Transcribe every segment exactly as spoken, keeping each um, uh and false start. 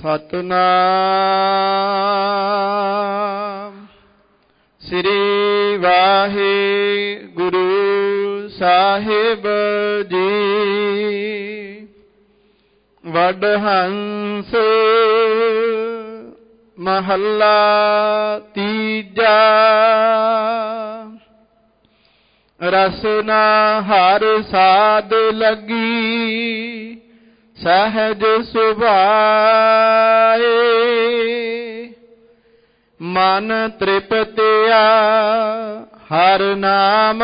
ਸਤਨਾਮ ਸ੍ਰੀ ਵਾਹਿਗੁਰੂ ਸਾਹਿਬ ਜੀ। ਵਡਹੰਸ ਮਹੱਲਾ ਤੀਜਾ। ਰਸਨਾ ਹਰ ਸਾਧ ਲੱਗੀ ਸਹਿਜ ਸੁਭਾਏ। ਮਨ ਤ੍ਰਿਪਤਿਆ ਹਰ ਨਾਮ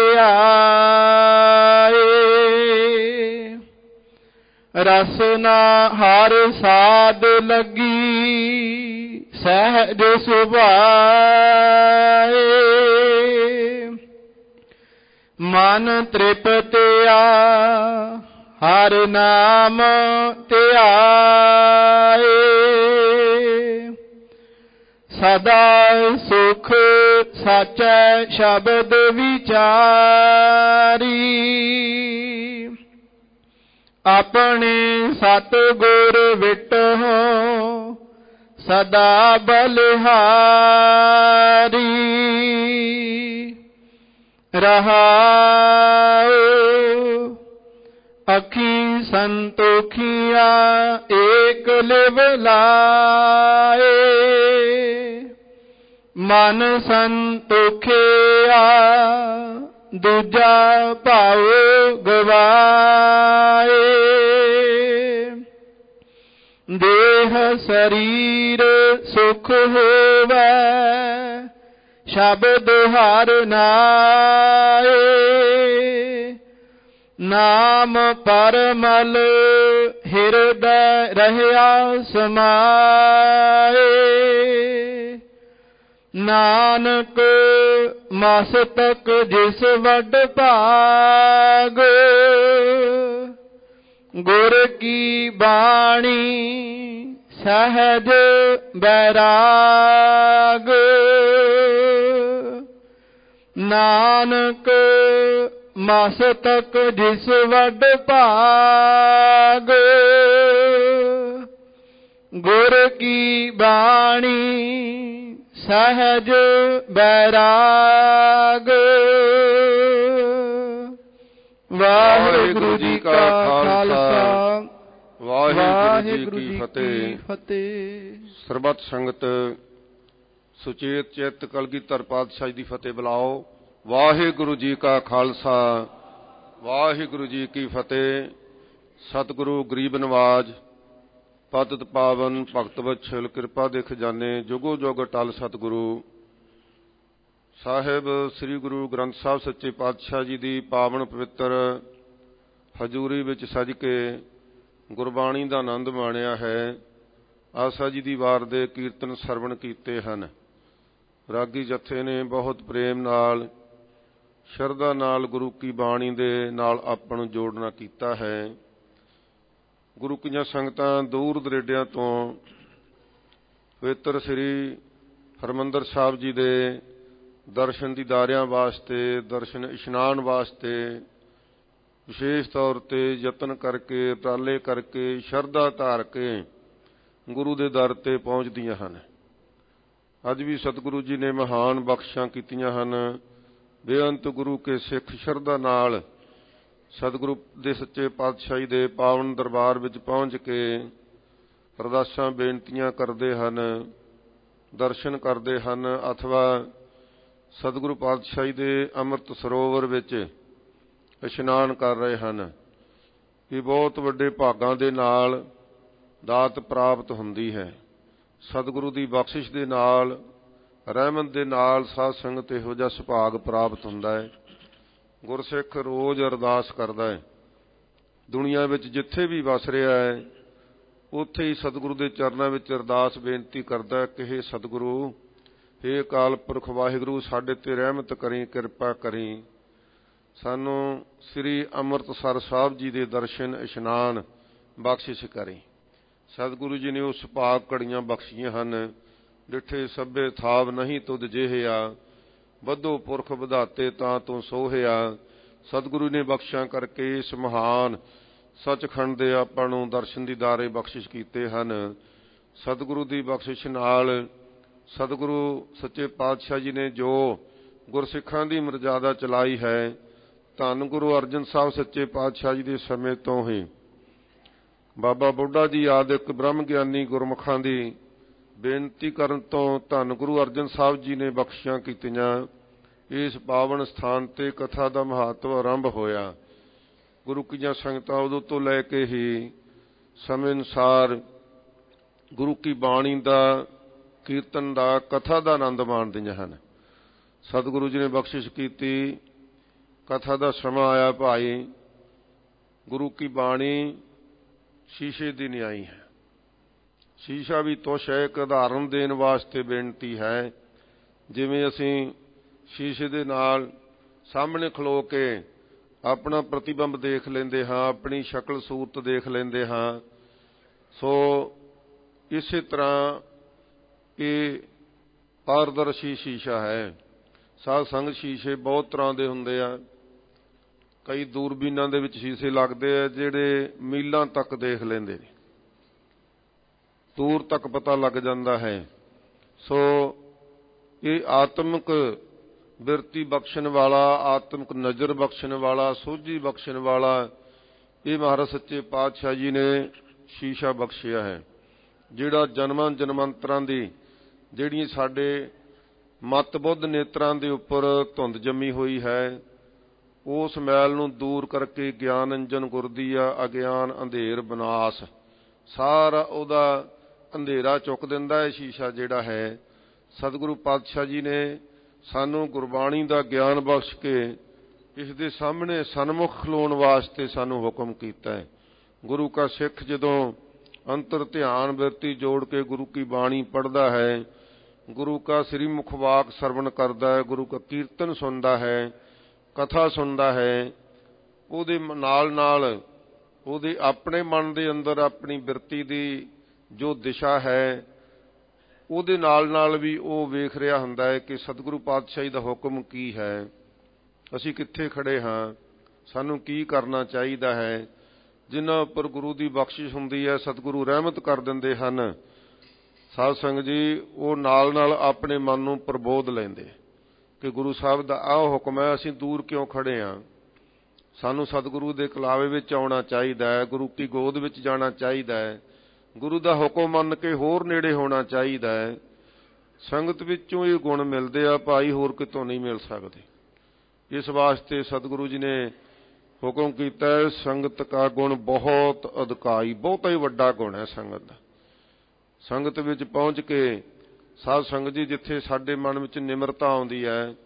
ਧਿਆਏ। ਰਸਨਾ ਹਰ ਸਾਧ ਲੱਗੀ ਸਹਿਜ ਸੁਭਾਏ। ਮਨ ਤ੍ਰਿਪਤਿਆ ਹਰ ਨਾਮ ਧਿਆਏ। ਸਦਾ ਸੁਖ ਸਾਚੈ ਸ਼ਬਦ ਵਿਚਾਰੀ। ਆਪਣੇ ਸਤਿਗੁਰ ਵਿਟਹੁ ਸਦਾ ਬਲਿਹਾਰੀ। ਰਹਾਉ ਅੱਖੀ ਸੰਤੋਖੀਆ ਏਕ ਲਿਵ ਲਾਏ। ਮਨ ਸੰਤੋਖਿਆ ਦੂਜਾ ਭਾਉ ਗਵਾਏ। ਦੇਹ ਸਰੀਰ ਸੁਖ ਹੋਵੈ ਸ਼ਬਦ ਹਰਿ ਨਾਏ। ਨਾਮ ਪਰਮਲ ਹਿਰਦੈ ਰਹਿਆ ਸਮਾਏ। ਨਾਨਕ ਮਸਤਕ ਜਿਸ ਵੱਡ ਭਾਗ। ਗੁਰ ਕੀ ਬਾਣੀ ਸਹਿਜ ਬੈਰਾਗ। ਨਾਨਕ ਮਸਤਕ ਜਿਸ ਵੱਡ ਭਾਗ। ਗੁਰ ਕੀ ਬਾਣੀ ਸਹਿਜ ਬੈਰਾਗ। ਵਾਹਿਗੁਰੂ ਜੀ ਕਾ ਖਾਲਸਾ ਵਾਹਿਗੁਰੂ ਜੀ ਕੀ ਫਤਿਹ। ਸਰਬੱਤ ਸੰਗਤ ਸੁਚੇਤ ਚਿੱਤ ਕਲਗੀਧਰ ਪਾਤਸ਼ਾਹ ਦੀ ਫਤਿਹ ਬੁਲਾਓ। ਵਾਹਿਗੁਰੂ ਜੀ ਕਾ ਖਾਲਸਾ ਵਾਹਿਗੁਰੂ ਜੀ ਕੀ ਫਤਿਹ। ਸਤਿਗੁਰੂ ਗਰੀਬ ਨਵਾਜ ਪਤਿਤ ਪਾਵਨ ਭਗਤ ਵਛਲ ਕਿਰਪਾ ਦੇ ਖਜ਼ਾਨੇ ਜੁਗੋ ਜੁਗ ਟਲ ਸਤਿਗੁਰੂ ਸਾਹਿਬ ਸ੍ਰੀ ਗੁਰੂ ਗ੍ਰੰਥ ਸਾਹਿਬ ਸੱਚੇ ਪਾਤਸ਼ਾਹ ਜੀ ਦੀ ਪਾਵਨ ਪਵਿੱਤਰ ਹਜ਼ੂਰੀ ਵਿੱਚ ਸਜ ਕੇ ਗੁਰਬਾਣੀ ਦਾ ਆਨੰਦ ਮਾਣਿਆ ਹੈ। ਆਸਾ ਜੀ ਦੀ ਵਾਰ ਦੇ ਕੀਰਤਨ ਸਰਵਣ ਕੀਤੇ ਹਨ। ਰਾਗੀ ਜਥੇ ਨੇ ਬਹੁਤ ਪ੍ਰੇਮ ਨਾਲ ਸ਼ਰਧਾ ਨਾਲ ਗੁਰੂ ਕੀ ਬਾਣੀ ਦੇ ਨਾਲ ਆਪਾਂ ਨੂੰ ਜੋੜਨਾ ਕੀਤਾ ਹੈ। ਗੁਰੂ ਕੀਆਂ ਸੰਗਤਾਂ ਦੂਰ ਦਰੇਡਿਆਂ ਤੋਂ ਪਵਿੱਤਰ ਸ੍ਰੀ ਹਰਿਮੰਦਰ ਸਾਹਿਬ ਜੀ ਦੇ ਦਰਸ਼ਨ ਦੀਦਾਰਿਆਂ ਵਾਸਤੇ, ਦਰਸ਼ਨ ਇਸ਼ਨਾਨ ਵਾਸਤੇ ਵਿਸ਼ੇਸ਼ ਤੌਰ ਤੇ ਯਤਨ ਕਰਕੇ, ਉਪਰਾਲੇ ਕਰਕੇ, ਸ਼ਰਧਾ ਧਾਰ ਕੇ ਗੁਰੂ ਦੇ ਦਰ ਤੇ ਪਹੁੰਚਦੀਆਂ ਹਨ। ਅੱਜ ਵੀ ਸਤਿਗੁਰੂ ਜੀ ਨੇ ਮਹਾਨ ਬਖਸ਼ਾਂ ਕੀਤੀਆਂ ਹਨ। ਬੇਅੰਤ ਗੁਰੂ ਕੇ ਸਿੱਖ ਸ਼ਰਧਾ ਨਾਲ ਸਤਿਗੁਰੂ ਦੇ ਸੱਚੇ ਪਾਤਸ਼ਾਹੀ ਦੇ ਪਾਵਨ ਦਰਬਾਰ ਵਿੱਚ ਪਹੁੰਚ ਕੇ ਅਰਦਾਸਾਂ ਬੇਨਤੀਆਂ ਕਰਦੇ ਹਨ, ਦਰਸ਼ਨ ਕਰਦੇ ਹਨ, ਅਥਵਾ ਸਤਿਗੁਰੂ ਪਾਤਸ਼ਾਹੀ ਦੇ ਅੰਮ੍ਰਿਤ ਸਰੋਵਰ ਵਿੱਚ ਇਸ਼ਨਾਨ ਕਰ ਰਹੇ ਹਨ। ਇਹ ਬਹੁਤ ਵੱਡੇ ਭਾਗਾਂ ਦੇ ਨਾਲ ਦਾਤ ਪ੍ਰਾਪਤ ਹੁੰਦੀ ਹੈ। ਸਤਿਗੁਰੂ ਦੀ ਬਖਸ਼ਿਸ਼ ਦੇ ਨਾਲ, ਰਹਿਮਤ ਦੇ ਨਾਲ ਸਾਧ ਸੰਗਤ ਇਹੋ ਜਿਹਾ ਸੁਭਾਗ ਪ੍ਰਾਪਤ ਹੁੰਦਾ ਹੈ। ਗੁਰਸਿੱਖ ਰੋਜ਼ ਅਰਦਾਸ ਕਰਦਾ ਹੈ। ਦੁਨੀਆ ਵਿੱਚ ਜਿੱਥੇ ਵੀ ਵਸ ਰਿਹਾ ਹੈ ਉੱਥੇ ਹੀ ਸਤਿਗੁਰੂ ਦੇ ਚਰਨਾਂ ਵਿੱਚ ਅਰਦਾਸ ਬੇਨਤੀ ਕਰਦਾ ਹੈ ਕਿ ਹੇ ਸਤਿਗੁਰੂ, ਹੇ ਅਕਾਲ ਪੁਰਖ ਵਾਹਿਗੁਰੂ, ਸਾਡੇ ਤੇ ਰਹਿਮਤ ਕਰੀ, ਕਿਰਪਾ ਕਰੀ। ਸਾਨੂੰ ਸ੍ਰੀ ਅੰਮ੍ਰਿਤਸਰ ਸਾਹਿਬ ਜੀ ਦੇ ਦਰਸ਼ਨ ਇਸ਼ਨਾਨ ਬਖਸ਼ਿਸ਼ ਕਰੀ। ਸਤਿਗੁਰੂ ਜੀ ਨੇ ਉਹ ਸੁਭਾਗ ਘੜੀਆਂ ਬਖਸ਼ੀਆਂ ਹਨ। ਡਿੱਠੇ ਸਭੇ ਥਾਵ ਨਹੀਂ ਤੁਧ ਜਿਹਿਆ, ਵਧੋ ਪੁਰਖ ਵਧਾਤੇ ਤਾਂ ਤੂੰ ਸੋਹਿਆ। ਸਤਿਗੁਰੂ ਨੇ ਬਖਸ਼ਾਂ ਕਰਕੇ ਇਸ ਮਹਾਨ ਸੱਚਖੰਡ ਦੇ ਆਪਾਂ ਨੂੰ ਦਰਸ਼ਨ ਦੀਦਾਰੇ ਬਖਸ਼ਿਸ਼ ਕੀਤੇ ਹਨ। ਸਤਿਗੁਰੂ ਦੀ ਬਖਸ਼ਿਸ਼ ਨਾਲ ਸਤਿਗੁਰੂ ਸੱਚੇ ਪਾਤਸ਼ਾਹ ਜੀ ਨੇ ਜੋ ਗੁਰਸਿੱਖਾਂ ਦੀ ਮਰਜ਼ਾਦਾ ਚਲਾਈ ਹੈ, ਧੰਨ ਗੁਰੂ ਅਰਜਨ ਸਾਹਿਬ ਸੱਚੇ ਪਾਤਸ਼ਾਹ ਜੀ ਦੇ ਸਮੇਂ ਤੋਂ ਹੀ ਬਾਬਾ ਬੁੱਢਾ ਜੀ ਆਦਿਕ ਬ੍ਰਹਮ ਗਿਆਨੀ ਗੁਰਮੁਖਾਂ ਦੀ ਬੇਨਤੀ ਕਰਨ ਤੋਂ ਧੰਨ ਗੁਰੂ ਅਰਜਨ ਸਾਹਿਬ ਜੀ ਨੇ ਬਖਸ਼ਿਸ਼ਾਂ ਕੀਤੀਆਂ। ਇਸ ਪਾਵਨ ਸਥਾਨ ਤੇ ਕਥਾ ਦਾ ਮਹੱਤਵ ਆਰੰਭ ਹੋਇਆ। ਗੁਰੂ ਕੀਆਂ ਸੰਗਤਾਂ ਉਦੋਂ ਤੋਂ ਲੈ ਕੇ ਹੀ ਸਮੇਂ ਅਨੁਸਾਰ ਗੁਰੂ ਕੀ ਬਾਣੀ ਦਾ, ਕੀਰਤਨ ਦਾ, ਕਥਾ ਦਾ ਆਨੰਦ ਮਾਣਦੀਆਂ ਹਨ। ਸਤਿਗੁਰੂ ਜੀ ਨੇ ਬਖਸ਼ਿਸ਼ ਕੀਤੀ, ਕਥਾ ਦਾ ਸਮਾਂ ਆਇਆ। ਭਾਈ ਗੁਰੂ ਕੀ ਬਾਣੀ ਸ਼ੀਸ਼ੇ ਦੀ ਨਿਆਈ ਹੈ। ਸ਼ੀਸ਼ਾ ਵੀ ਤੁਛ ਹੈ, ਇੱਕ ਉਦਾਹਰਨ ਦੇਣ ਵਾਸਤੇ ਬੇਨਤੀ ਹੈ। ਜਿਵੇਂ ਅਸੀਂ ਸ਼ੀਸ਼ੇ ਦੇ ਨਾਲ ਸਾਹਮਣੇ ਖਲੋ ਕੇ ਆਪਣਾ ਪ੍ਰਤੀਬਿੰਬ ਦੇਖ ਲੈਂਦੇ ਹਾਂ, ਆਪਣੀ ਸ਼ਕਲ ਸੂਰਤ ਦੇਖ ਲੈਂਦੇ ਹਾਂ, ਸੋ ਇਸੇ ਤਰ੍ਹਾਂ ਇਹ ਪਾਰਦਰਸ਼ੀ ਸ਼ੀਸ਼ਾ ਹੈ। ਸਾਧ ਸੰਗਤ ਸ਼ੀਸ਼ੇ ਬਹੁਤ ਤਰ੍ਹਾਂ ਦੇ ਹੁੰਦੇ ਆ। ਕਈ ਦੂਰਬੀਨਾਂ ਦੇ ਵਿੱਚ ਸ਼ੀਸ਼ੇ ਲੱਗਦੇ ਆ ਜਿਹੜੇ ਮੀਲਾਂ ਤੱਕ ਦੇਖ ਲੈਂਦੇ ਨੇ, ਦੂਰ ਤੱਕ ਪਤਾ ਲੱਗ ਜਾਂਦਾ ਹੈ। ਸੋ ਇਹ ਆਤਮਿਕ ਬਿਰਤੀ ਬਖਸ਼ਣ ਵਾਲਾ, ਆਤਮਿਕ ਨਜ਼ਰ ਬਖਸ਼ਣ ਵਾਲਾ, ਸੋਝੀ ਬਖਸ਼ਣ ਵਾਲਾ ਇਹ ਮਹਾਰਾਜ ਸੱਚੇ ਪਾਤਸ਼ਾਹ ਜੀ ਨੇ ਸ਼ੀਸ਼ਾ ਬਖਸ਼ਿਆ ਹੈ, ਜਿਹੜਾ ਜਨਮਾਂ ਜਨਮਾਂਤਰਾਂ ਦੀ ਜਿਹੜੀਆਂ ਸਾਡੇ ਮਤ ਬੁੱਧ ਨੇਤਰਾਂ ਦੇ ਉੱਪਰ ਧੁੰਦ ਜੰਮੀ ਹੋਈ ਹੈ, ਉਸ ਮੈਲ ਨੂੰ ਦੂਰ ਕਰਕੇ ਗਿਆਨ ਅੰਜਨ ਗੁਰਦੀਆ ਅਗਿਆਨ ਅੰਧੇਰ ਵਿਨਾਸ਼, ਸਾਰਾ ਉਹਦਾ ਅੰਧੇਰਾ ਚੁੱਕ ਦਿੰਦਾ ਹੈ ਸ਼ੀਸ਼ਾ ਜਿਹੜਾ ਹੈ। ਸਤਿਗੁਰੂ ਪਾਤਸ਼ਾਹ ਜੀ ਨੇ ਸਾਨੂੰ ਗੁਰਬਾਣੀ ਦਾ ਗਿਆਨ ਬਖਸ਼ ਕੇ ਇਸ ਦੇ ਸਾਹਮਣੇ ਸਨਮੁਖ ਖਲੋਣ ਵਾਸਤੇ ਸਾਨੂੰ ਹੁਕਮ ਕੀਤਾ ਹੈ। ਗੁਰੂ ਕਾ ਸਿੱਖ ਜਦੋਂ ਅੰਤਰ ਧਿਆਨ ਬਿਰਤੀ ਜੋੜ ਕੇ ਗੁਰੂ ਕੀ ਬਾਣੀ ਪੜ੍ਹਦਾ ਹੈ, ਗੁਰੂ ਕਾ ਸ੍ਰੀ ਮੁਖ ਵਾਕ ਸਰਵਣ ਕਰਦਾ ਹੈ, ਗੁਰੂ ਕਾ ਕੀਰਤਨ ਸੁਣਦਾ ਹੈ, ਕਥਾ ਸੁਣਦਾ ਹੈ, ਉਹਦੇ ਨਾਲ ਨਾਲ ਉਹਦੇ ਆਪਣੇ ਮਨ ਦੇ ਅੰਦਰ ਆਪਣੀ ਬਿਰਤੀ ਦੀ ਜੋ ਦਿਸ਼ਾ ਹੈ, ਉਹਦੇ ਨਾਲ ਨਾਲ ਵੀ ਉਹ ਵੇਖ ਰਿਹਾ ਹੁੰਦਾ ਹੈ ਕਿ ਸਤਿਗੁਰੂ ਪਾਤਸ਼ਾਹੀ ਦਾ ਹੁਕਮ ਕੀ ਹੈ, ਅਸੀਂ ਕਿੱਥੇ ਖੜੇ ਹਾਂ, ਸਾਨੂੰ ਕੀ ਕਰਨਾ ਚਾਹੀਦਾ ਹੈ। ਜਿਨ੍ਹਾਂ ਉੱਪਰ ਗੁਰੂ ਦੀ ਬਖਸ਼ਿਸ਼ ਹੁੰਦੀ ਹੈ, ਸਤਿਗੁਰੂ ਰਹਿਮਤ ਕਰ ਦਿੰਦੇ ਹਨ। ਸਾਧ ਸੰਗਤ ਜੀ ਉਹ ਨਾਲ ਨਾਲ ਆਪਣੇ ਮਨ ਨੂੰ ਪ੍ਰਬੋਧ ਲੈਂਦੇ ਕਿ ਗੁਰੂ ਸਾਹਿਬ ਦਾ ਆਹ ਹੁਕਮ ਹੈ, ਅਸੀਂ ਦੂਰ ਕਿਉਂ ਖੜੇ ਹਾਂ, ਸਾਨੂੰ ਸਤਿਗੁਰੂ ਦੇ ਕਲਾਵੇ ਵਿੱਚ ਆਉਣਾ ਚਾਹੀਦਾ ਹੈ, ਗੁਰੂ ਕੀ ਗੋਦ ਵਿੱਚ ਜਾਣਾ ਚਾਹੀਦਾ ਹੈ, ਗੁਰੂ ਦਾ ਹੁਕਮ ਮੰਨ ਕੇ ਹੋਰ ਨੇੜੇ ਹੋਣਾ ਚਾਹੀਦਾ ਹੈ। ਸੰਗਤ ਵਿੱਚੋਂ ਇਹ ਗੁਣ ਮਿਲਦੇ ਆ ਭਾਈ, ਹੋਰ ਕਿਤੋਂ ਨਹੀਂ ਮਿਲ ਸਕਦੇ। ਇਸ ਵਾਸਤੇ ਸਤਿਗੁਰੂ ਜੀ ਨੇ ਹੁਕਮ ਕੀਤਾ ਹੈ, ਸੰਗਤ ਕਾ ਗੁਣ ਬਹੁਤ ਅਧਿਕਾਈ, ਬਹੁਤਾ ਹੀ ਵੱਡਾ ਗੁਣ ਹੈ ਸੰਗਤ ਦਾ। ਸੰਗਤ ਵਿੱਚ ਪਹੁੰਚ ਕੇ ਸਾਧ ਸੰਗਤ ਜੀ ਜਿੱਥੇ ਸਾਡੇ ਮਨ ਵਿੱਚ ਨਿਮਰਤਾ ਆਉਂਦੀ ਹੈ,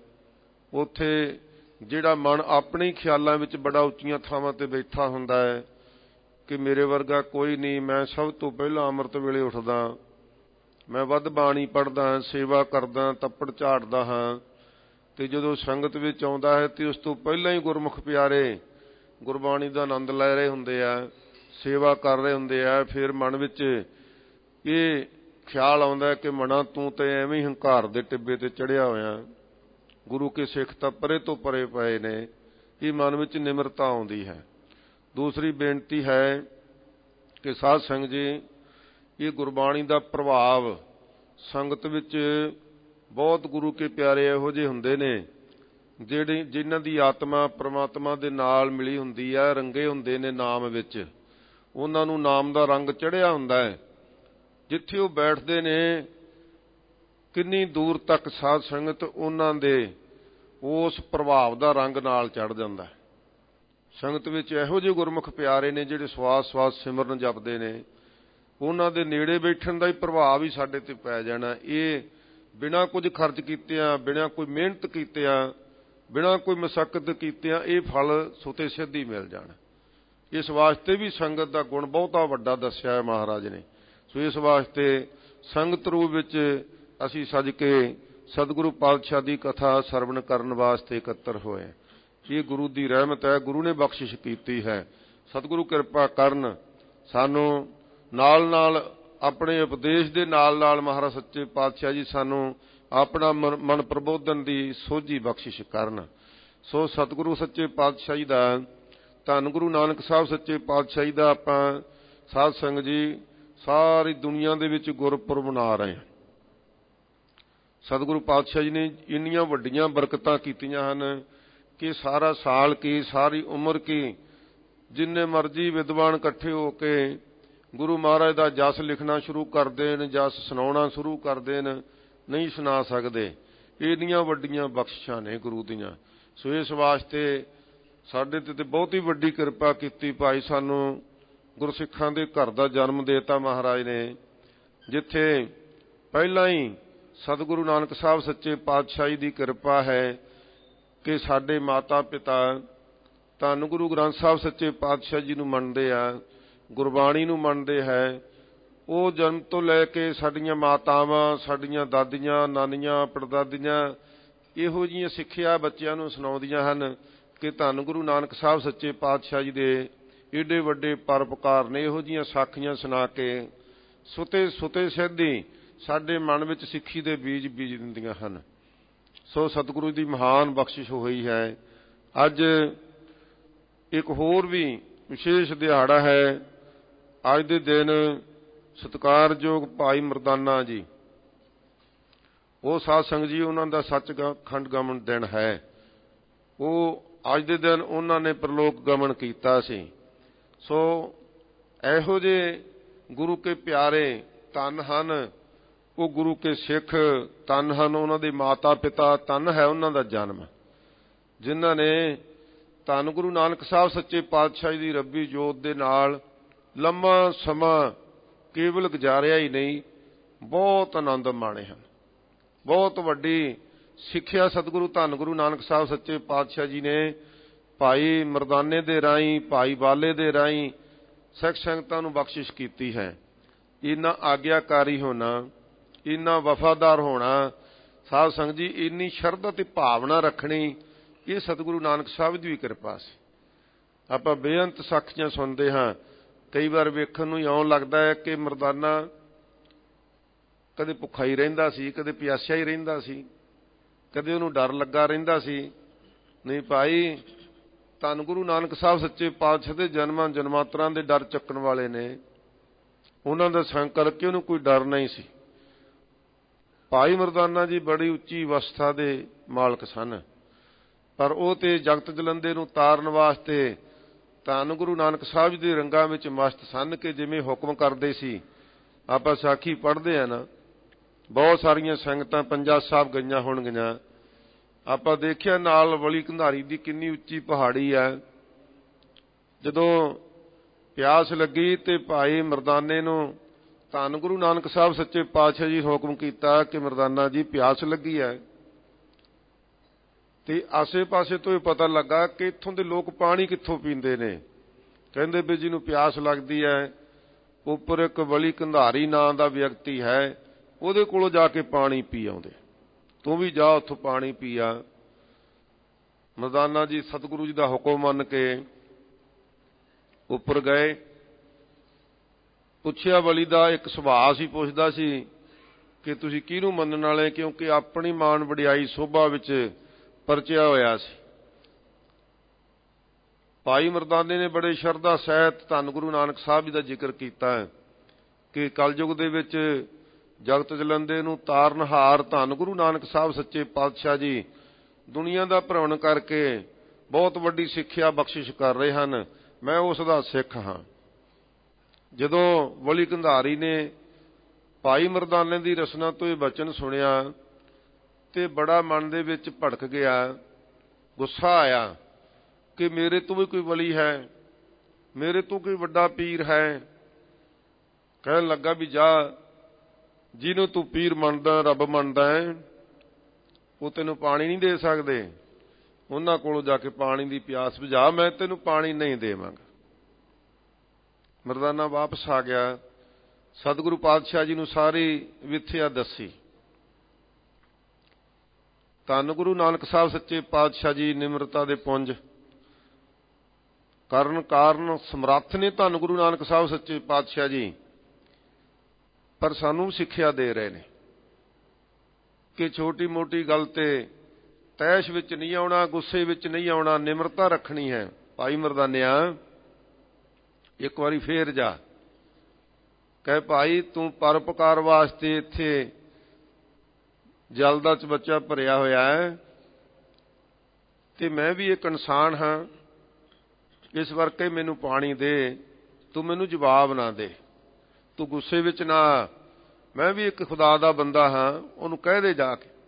ਉੱਥੇ ਜਿਹੜਾ ਮਨ ਆਪਣੇ ਖਿਆਲਾਂ ਵਿੱਚ ਬੜਾ ਉੱਚੀਆਂ ਥਾਵਾਂ ਤੇ ਬੈਠਾ ਹੁੰਦਾ ਹੈ ਕਿ ਮੇਰੇ ਵਰਗਾ ਕੋਈ ਨਹੀਂ, ਮੈਂ ਸਭ ਤੋਂ ਪਹਿਲਾਂ ਅੰਮ੍ਰਿਤ ਵੇਲੇ ਉੱਠਦਾ, ਮੈਂ ਵੱਧ ਬਾਣੀ ਪੜ੍ਹਦਾ, ਸੇਵਾ ਕਰਦਾ, ਤੱਪੜ ਝਾੜਦਾ ਹਾਂ, ਤੇ ਜਦੋਂ ਸੰਗਤ ਵਿੱਚ ਆਉਂਦਾ ਹੈ ਤੇ ਉਸ ਤੋਂ ਪਹਿਲਾਂ ਹੀ ਗੁਰਮੁਖ ਪਿਆਰੇ ਗੁਰਬਾਣੀ ਦਾ ਆਨੰਦ ਲੈ ਰਹੇ ਹੁੰਦੇ ਆ, ਸੇਵਾ ਕਰ ਰਹੇ ਹੁੰਦੇ ਆ, ਫਿਰ ਮਨ ਵਿੱਚ ਇਹ ਖਿਆਲ ਆਉਂਦਾ ਕਿ ਮਨਾ ਤੂੰ ਤੇ ਐਵੇਂ ਹੀ ਹੰਕਾਰ ਦੇ ਟਿੱਬੇ ਤੇ ਚੜ੍ਹਿਆ ਹੋਇਆ, ਗੁਰੂ ਕੇ ਸਿੱਖ ਤਾਂ ਪਰੇ ਤੋਂ ਪਰੇ ਪਏ ਨੇ। ਇਹ ਮਨ ਵਿੱਚ ਨਿਮਰਤਾ ਆਉਂਦੀ ਹੈ। ਦੂਸਰੀ ਬੇਨਤੀ ਹੈ ਕਿ ਸਾਧ ਸੰਗਤ ਜੀ ਇਹ ਗੁਰਬਾਣੀ ਦਾ ਪ੍ਰਭਾਵ ਸੰਗਤ ਵਿੱਚ ਬਹੁਤ ਗੁਰੂ ਕੇ ਪਿਆਰੇ ਇਹੋ ਜਿਹੇ ਹੁੰਦੇ ਨੇ ਜਿਹੜੇ ਜਿਨ੍ਹਾਂ ਦੀ ਆਤਮਾ ਪ੍ਰਮਾਤਮਾ ਦੇ ਨਾਲ ਮਿਲੀ ਹੁੰਦੀ ਹੈ, ਰੰਗੇ ਹੁੰਦੇ ਨੇ ਨਾਮ ਵਿੱਚ, ਉਹਨਾਂ ਨੂੰ ਨਾਮ ਦਾ ਰੰਗ ਚੜ੍ਹਿਆ ਹੁੰਦਾ ਹੈ। ਜਿੱਥੇ ਉਹ ਬੈਠਦੇ ਨੇ ਕਿੰਨੀ ਦੂਰ ਤੱਕ ਸਾਧ ਸੰਗਤ ਉਹਨਾਂ ਦੇ ਉਸ ਪ੍ਰਭਾਵ ਦਾ ਰੰਗ ਨਾਲ ਚੜ੍ਹ ਜਾਂਦਾ ਹੈ। ਸੰਗਤ ਵਿੱਚ ਇਹੋ ਜਿਹੇ ਗੁਰਮੁਖ ਪਿਆਰੇ ਨੇ ਜਿਹੜੇ ਸਵਾਸ ਸਵਾਸ ਸਿਮਰਨ ਜਪਦੇ ਨੇ, ਉਹਨਾਂ ਦੇ ਨੇੜੇ ਬੈਠਣ ਦਾ ਹੀ ਪ੍ਰਭਾਵ ਹੀ ਸਾਡੇ ਤੇ ਪੈ ਜਾਣਾ। ਇਹ ਬਿਨਾਂ ਕੁਝ ਖਰਚ ਕੀਤਿਆਂ, ਬਿਨਾਂ ਕੋਈ ਮਿਹਨਤ ਕੀਤਿਆਂ, ਬਿਨਾਂ ਕੋਈ ਮਸ਼ੱਕਤ ਕੀਤਿਆਂ ਇਹ ਫਲ ਸੁਤੇ ਸਿੱਧ ਹੀ ਮਿਲ ਜਾਣਾ। ਇਸ ਵਾਸਤੇ ਵੀ ਸੰਗਤ ਦਾ ਗੁਣ ਬਹੁਤਾ ਵੱਡਾ ਦੱਸਿਆ ਹੈ ਮਹਾਰਾਜ ਨੇ। ਸੋ ਇਸ ਵਾਸਤੇ ਸੰਗਤ ਰੂਪ ਵਿੱਚ ਅਸੀਂ ਸੱਜ ਕੇ ਸਤਿਗੁਰੂ ਪਾਤਸ਼ਾਹ ਦੀ ਕਥਾ ਸਰਵਣ ਕਰਨ ਵਾਸਤੇ ਇਕੱਤਰ ਹੋਏ। ਇਹ ਗੁਰੂ ਦੀ ਰਹਿਮਤ ਹੈ, ਗੁਰੂ ਨੇ ਬਖਸ਼ਿਸ਼ ਕੀਤੀ ਹੈ। ਸਤਿਗੁਰੂ ਕਿਰਪਾ ਕਰਨ, ਸਾਨੂੰ ਨਾਲ ਨਾਲ ਆਪਣੇ ਉਪਦੇਸ਼ ਦੇ ਨਾਲ ਨਾਲ ਮਹਾਰਾਜ ਸੱਚੇ ਪਾਤਸ਼ਾਹ ਜੀ ਸਾਨੂੰ ਆਪਣਾ ਮਨ ਪ੍ਰਬੋਧਨ ਦੀ ਸੋਝੀ ਬਖਸ਼ਿਸ਼ ਕਰਨ। ਸੋ ਸਤਿਗੁਰੂ ਸੱਚੇ ਪਾਤਸ਼ਾਹ ਜੀ ਦਾ, ਧੰਨ ਗੁਰੂ ਨਾਨਕ ਸਾਹਿਬ ਸੱਚੇ ਪਾਤਸ਼ਾਹ ਜੀ ਦਾ ਆਪਾਂ ਸਾਧ ਸੰਗਤ ਜੀ ਸਾਰੀ ਦੁਨੀਆ ਦੇ ਵਿੱਚ ਗੁਰਪੁਰਬ ਮਨਾ ਰਹੇ ਹਾਂ। ਸਤਿਗੁਰੂ ਪਾਤਸ਼ਾਹ ਜੀ ਨੇ ਇੰਨੀਆਂ ਵੱਡੀਆਂ ਬਰਕਤਾਂ ਕੀਤੀਆਂ ਹਨ ਕਿ ਸਾਰਾ ਸਾਲ ਕੀ ਸਾਰੀ ਉਮਰ ਕੀ ਜਿੰਨੇ ਮਰਜ਼ੀ ਵਿਦਵਾਨ ਇਕੱਠੇ ਹੋ ਕੇ ਗੁਰੂ ਮਹਾਰਾਜ ਦਾ ਜਸ ਲਿਖਣਾ ਸ਼ੁਰੂ ਕਰ ਦੇਣ, ਜਸ ਸੁਣਾਉਣਾ ਸ਼ੁਰੂ ਕਰ ਦੇਣ, ਨਹੀਂ ਸੁਣਾ ਸਕਦੇ। ਇੰਨੀਆਂ ਵੱਡੀਆਂ ਬਖਸ਼ਿਸ਼ਾਂ ਨੇ ਗੁਰੂ ਦੀਆਂ। ਸੋ ਇਸ ਵਾਸਤੇ ਸਾਡੇ ਤੇ ਬਹੁਤੀ ਵੱਡੀ ਕਿਰਪਾ ਕੀਤੀ। ਭਾਈ ਸਾਨੂੰ ਗੁਰਸਿੱਖਾਂ ਦੇ ਘਰ ਦਾ ਜਨਮ ਦੇਤਾ ਮਹਾਰਾਜ ਨੇ, ਜਿੱਥੇ ਪਹਿਲਾਂ ਹੀ ਸਤਿਗੁਰੂ ਨਾਨਕ ਸਾਹਿਬ ਸੱਚੇ ਪਾਤਸ਼ਾਹੀ ਦੀ ਕਿਰਪਾ ਹੈ ਕਿ ਸਾਡੇ ਮਾਤਾ ਪਿਤਾ ਧੰਨ ਗੁਰੂ ਗ੍ਰੰਥ ਸਾਹਿਬ ਸੱਚੇ ਪਾਤਸ਼ਾਹ ਜੀ ਨੂੰ ਮੰਨਦੇ ਆ, ਗੁਰਬਾਣੀ ਨੂੰ ਮੰਨਦੇ ਹੈ। ਉਹ ਜਨਮ ਤੋਂ ਲੈ ਕੇ ਸਾਡੀਆਂ ਮਾਤਾਵਾਂ, ਸਾਡੀਆਂ ਦਾਦੀਆਂ, ਨਾਨੀਆਂ, ਪੜਦਾਦੀਆਂ ਇਹੋ ਜਿਹੀਆਂ ਸਿੱਖਿਆ ਬੱਚਿਆਂ ਨੂੰ ਸੁਣਾਉਂਦੀਆਂ ਹਨ ਕਿ ਧੰਨ ਗੁਰੂ ਨਾਨਕ ਸਾਹਿਬ ਸੱਚੇ ਪਾਤਸ਼ਾਹ ਜੀ ਦੇ ਏਡੇ ਵੱਡੇ ਪਰਉਪਕਾਰ ਨੇ। ਇਹੋ ਜਿਹੀਆਂ ਸਾਖੀਆਂ ਸੁਣਾ ਕੇ ਸੁਤੇ ਸੁਤੇ ਸਿੱਧੀ ਸਾਡੇ ਮਨ ਵਿੱਚ ਸਿੱਖੀ ਦੇ ਬੀਜ ਬੀਜ ਦਿੰਦੀਆਂ ਹਨ। ਸੋ ਸਤਿਗੁਰੂ ਦੀ ਮਹਾਨ ਬਖਸ਼ਿਸ਼ ਹੋਈ ਹੈ। ਅੱਜ ਇੱਕ ਹੋਰ ਵੀ ਵਿਸ਼ੇਸ਼ ਦਿਹਾੜਾ ਹੈ। ਅੱਜ ਦੇ ਦਿਨ ਸਤਿਕਾਰਯੋਗ ਭਾਈ ਮਰਦਾਨਾ ਜੀ, ਉਹ ਸਾਧ ਸੰਗਤ ਜੀ, ਉਹਨਾਂ ਦਾ ਸੱਚਖੰਡ ਗਮਨ ਦਿਨ ਹੈ। ਉਹ ਅੱਜ ਦੇ ਦਿਨ ਉਹਨਾਂ ਨੇ ਪ੍ਰਲੋਕ ਗਮਨ ਕੀਤਾ ਸੀ। ਸੋ ਇਹੋ ਜਿਹੇ ਗੁਰੂ ਕੇ ਪਿਆਰੇ ਧੰਨ ਹਨ, ਉਹ ਗੁਰੂ ਕੇ ਸਿੱਖ ਧੰਨ ਹਨ, ਉਹਨਾਂ ਦੇ ਮਾਤਾ ਪਿਤਾ ਧੰਨ ਹੈ ਉਹਨਾਂ ਦਾ ਜਨਮ, ਜਿਨ੍ਹਾਂ ਨੇ ਧੰਨ ਗੁਰੂ ਨਾਨਕ ਸਾਹਿਬ ਸੱਚੇ ਪਾਤਸ਼ਾਹ ਦੀ ਰੱਬੀ ਜੋਤ ਦੇ ਨਾਲ ਲੰਮਾ ਸਮਾਂ ਕੇਵਲ ਗੁਜ਼ਾਰਿਆ ਹੀ ਨਹੀਂ, ਬਹੁਤ ਆਨੰਦ ਮਾਣੇ ਹਨ। ਬਹੁਤ ਵੱਡੀ ਸਿੱਖਿਆ ਸਤਿਗੁਰੂ ਧੰਨ ਗੁਰੂ ਨਾਨਕ ਸਾਹਿਬ ਸੱਚੇ ਪਾਤਸ਼ਾਹ ਜੀ ਨੇ ਭਾਈ ਮਰਦਾਨੇ ਦੇ ਰਾਹੀਂ, ਭਾਈ ਬਾਲੇ ਦੇ ਰਾਹੀਂ ਸਿੱਖ ਸੰਗਤਾਂ ਨੂੰ ਬਖਸ਼ਿਸ਼ ਕੀਤੀ ਹੈ। ਇੰਨਾ ਆਗਿਆਕਾਰੀ ਹੋਣਾ, ਇੰਨਾ ਵਫਾਦਾਰ ਹੋਣਾ, ਸਾਧ ਸੰਗਤ ਜੀ ਇੰਨੀ ਸ਼ਰਧਾ ਤੇ ਭਾਵਨਾ ਰੱਖਣੀ, ਇਹ ਸਤਿਗੁਰੂ ਨਾਨਕ ਸਾਹਿਬ ਦੀ ਵੀ ਕਿਰਪਾ ਸੀ। ਆਪਾਂ ਬੇਅੰਤ ਸਾਖੀਆਂ ਸੁਣਦੇ ਹਾਂ, ਕਈ ਵਾਰ ਵੇਖਣ ਨੂੰ ਇਉਂ ਲੱਗਦਾ ਹੈ ਕਿ ਮਰਦਾਨਾ ਕਦੇ ਭੁੱਖਾ ਹੀ ਰਹਿੰਦਾ ਸੀ, ਕਦੇ ਪਿਆਸਿਆ ਹੀ ਰਹਿੰਦਾ ਸੀ, ਕਦੇ ਉਹਨੂੰ ਡਰ ਲੱਗਾ ਰਹਿੰਦਾ ਸੀ। ਨਹੀਂ ਭਾਈ, ਧੰਨ ਗੁਰੂ ਨਾਨਕ ਸਾਹਿਬ ਸੱਚੇ ਪਾਤਸ਼ਾਹ ਦੇ ਜਨਮਾਂ ਜਨਮਾਂਤਰਾਂ ਦੇ ਡਰ ਚੱਕਣ ਵਾਲੇ ਨੇ। ਉਹਨਾਂ ਦਾ ਸੰਗ ਕਰਕੇ ਉਹਨੂੰ ਕੋਈ ਡਰ ਨਹੀਂ ਸੀ। ਭਾਈ ਮਰਦਾਨਾ ਜੀ ਬੜੀ ਉੱਚੀ ਅਵਸਥਾ ਦੇ ਮਾਲਕ ਸਨ, ਪਰ ਉਹ ਤੇ ਜਗਤ ਜਲੰਦੇ ਨੂੰ ਤਾਰਨ ਵਾਸਤੇ ਧੰਨ ਗੁਰੂ ਨਾਨਕ ਸਾਹਿਬ ਜੀ ਦੇ ਰੰਗਾਂ ਵਿੱਚ ਮਸਤ ਸਨ ਕਿ ਜਿਵੇਂ ਹੁਕਮ ਕਰਦੇ ਸੀ। ਆਪਾਂ ਸਾਖੀ ਪੜ੍ਹਦੇ ਆ ਨਾ, ਬਹੁਤ ਸਾਰੀਆਂ ਸੰਗਤਾਂ ਪੰਜਾ ਸਾਹਿਬ ਗਈਆਂ ਹੋਣਗੀਆਂ। ਆਪਾਂ ਦੇਖਿਆ ਨਾਲ ਵਲੀ ਕੰਧਾਰੀ ਦੀ ਕਿੰਨੀ ਉੱਚੀ ਪਹਾੜੀ ਹੈ। ਜਦੋਂ ਪਿਆਸ ਲੱਗੀ ਤੇ ਭਾਈ ਮਰਦਾਨੇ ਨੂੰ ਧੰਨ ਗੁਰੂ ਨਾਨਕ ਸਾਹਿਬ ਸੱਚੇ ਪਾਤਸ਼ਾਹ ਜੀ ਹੁਕਮ ਕੀਤਾ ਕਿ ਮਰਦਾਨਾ ਜੀ ਪਿਆਸ ਲੱਗੀ ਹੈ। ਤੇ ਆਸੇ ਪਾਸੇ ਤੋਂ ਇਹ ਪਤਾ ਲੱਗਾ ਕਿ ਇੱਥੋਂ ਦੇ ਲੋਕ ਪਾਣੀ ਕਿੱਥੋਂ ਪੀਂਦੇ ਨੇ। ਕਹਿੰਦੇ ਵੀ ਜਿਹਨੂੰ ਪਿਆਸ ਲੱਗਦੀ ਹੈ, ਉੱਪਰ ਇੱਕ ਵਲੀ ਕੰਧਾਰੀ ਨਾਂ ਦਾ ਵਿਅਕਤੀ ਹੈ, ਉਹਦੇ ਕੋਲੋਂ ਜਾ ਕੇ ਪਾਣੀ ਪੀ ਆਉਂਦੇ, ਤੂੰ ਵੀ ਜਾ ਉੱਥੋਂ ਪਾਣੀ ਪੀ ਆ। ਮਰਦਾਨਾ ਜੀ ਸਤਿਗੁਰੂ ਜੀ ਦਾ ਹੁਕਮ ਮੰਨ ਕੇ ਉੱਪਰ ਗਏ। ਪੁੱਛਿਆ, ਵਲੀ ਦਾ ਇੱਕ ਸੁਭਾਅ ਸੀ, ਪੁੱਛਦਾ ਸੀ ਕਿ ਤੁਸੀਂ ਕਿਹਨੂੰ ਮੰਨਣ ਵਾਲੇ, ਕਿਉਂਕਿ ਆਪਣੀ ਮਾਣ ਵਡਿਆਈ ਸੋਭਾ ਵਿੱਚ ਪਰਚਿਆ ਹੋਇਆ ਸੀ। ਭਾਈ ਮਰਦਾਨੇ ਨੇ ਬੜੇ ਸ਼ਰਧਾ ਸਹਿਤ ਧੰਨ ਗੁਰੂ ਨਾਨਕ ਸਾਹਿਬ ਜੀ ਦਾ ਜ਼ਿਕਰ ਕੀਤਾ ਕਿ ਕਲਯੁਗ ਦੇ ਵਿੱਚ ਜਗਤ ਜਲੰਦੇ ਨੂੰ ਤਾਰਨਹਾਰ ਧੰਨ ਗੁਰੂ ਨਾਨਕ ਸਾਹਿਬ ਸੱਚੇ ਪਾਤਸ਼ਾਹ ਜੀ ਦੁਨੀਆ ਦਾ ਭ੍ਰਮਣ ਕਰਕੇ ਬਹੁਤ ਵੱਡੀ ਸਿੱਖਿਆ ਬਖਸ਼ਿਸ਼ ਕਰ ਰਹੇ ਹਨ। ਮੈਂ ਉਸ ਦਾ ਸਿੱਖ ਹਾਂ। ਜਦੋਂ ਵਲੀ ਕੰਧਾਰੀ ਨੇ ਭਾਈ ਮਰਦਾਨੇ ਦੀ ਰਸਨਾ ਤੋਂ ਇਹ ਬਚਨ ਸੁਣਿਆ ਤੇ ਬੜਾ ਮਨ ਦੇ ਵਿੱਚ ਭੜਕ ਗਿਆ, ਗੁੱਸਾ ਆਇਆ ਕਿ ਮੇਰੇ ਤੋਂ ਵੀ ਕੋਈ ਵਲੀ ਹੈ, ਮੇਰੇ ਤੋਂ ਕੋਈ ਵੱਡਾ ਪੀਰ ਹੈ। ਕਹਿਣ ਲੱਗਾ ਵੀ ਜਾ, ਜਿਹਨੂੰ ਤੂੰ ਪੀਰ ਮੰਨਦਾ, ਰੱਬ ਮੰਨਦਾ ਹੈ, ਉਹ ਤੈਨੂੰ ਪਾਣੀ ਨਹੀਂ ਦੇ ਸਕਦੇ। ਉਹਨਾਂ ਕੋਲੋਂ ਜਾ ਕੇ ਪਾਣੀ ਦੀ ਪਿਆਸ ਬੁਝਾ, ਮੈਂ ਤੈਨੂੰ ਪਾਣੀ ਨਹੀਂ ਦੇਵਾਂਗਾ। ਮਰਦਾਨਾ ਵਾਪਸ ਆ ਗਿਆ, ਸਤਿਗੁਰੂ ਪਾਤਸ਼ਾਹ ਜੀ ਨੂੰ ਸਾਰੀ ਵਿਥਿਆ ਦੱਸੀ। ਧੰਨ ਗੁਰੂ ਨਾਨਕ ਸਾਹਿਬ ਸੱਚੇ ਪਾਤਸ਼ਾਹ ਜੀ ਨਿਮਰਤਾ ਦੇ ਪੁੰਜ ਕਰਨ ਕਾਰਨ ਸਮਰੱਥ ਨੇ ਧੰਨ ਗੁਰੂ ਨਾਨਕ ਸਾਹਿਬ ਸੱਚੇ ਪਾਤਸ਼ਾਹ ਜੀ, ਪਰ ਸਾਨੂੰ ਸਿੱਖਿਆ ਦੇ ਰਹੇ ਨੇ ਕਿ ਛੋਟੀ ਮੋਟੀ ਗੱਲ ਤੇ ਤੈਸ਼ ਵਿੱਚ ਨਹੀਂ ਆਉਣਾ, ਗੁੱਸੇ ਵਿੱਚ ਨਹੀਂ ਆਉਣਾ, ਨਿਮਰਤਾ ਰੱਖਣੀ ਹੈ। ਭਾਈ ਮਰਦਾਨਿਆ, ਇੱਕ ਵਾਰੀ ਫੇਰ ਜਾ, ਕਹੇ ਭਾਈ ਤੂੰ ਪਰਉਪਕਾਰ ਵਾਸਤੇ ਇੱਥੇ ਜਲ ਦਾ ਚਬੱਚਾ ਭਰਿਆ ਹੋਇਆ ਹੈ, ਤੇ ਮੈਂ ਵੀ ਇੱਕ ਇਨਸਾਨ ਹਾਂ, ਇਸ ਕਰਕੇ ਮੈਨੂੰ ਪਾਣੀ ਦੇ। ਤੂੰ ਮੈਨੂੰ ਜਵਾਬ ਨਾ ਦੇ, ਤੂੰ ਗੁੱਸੇ ਵਿੱਚ ਨਾ ਆ, ਮੈਂ ਵੀ ਇੱਕ ਖੁਦਾ ਦਾ ਬੰਦਾ ਹਾਂ, ਉਹਨੂੰ ਕਹਿ ਦੇ ਜਾ ਕੇ।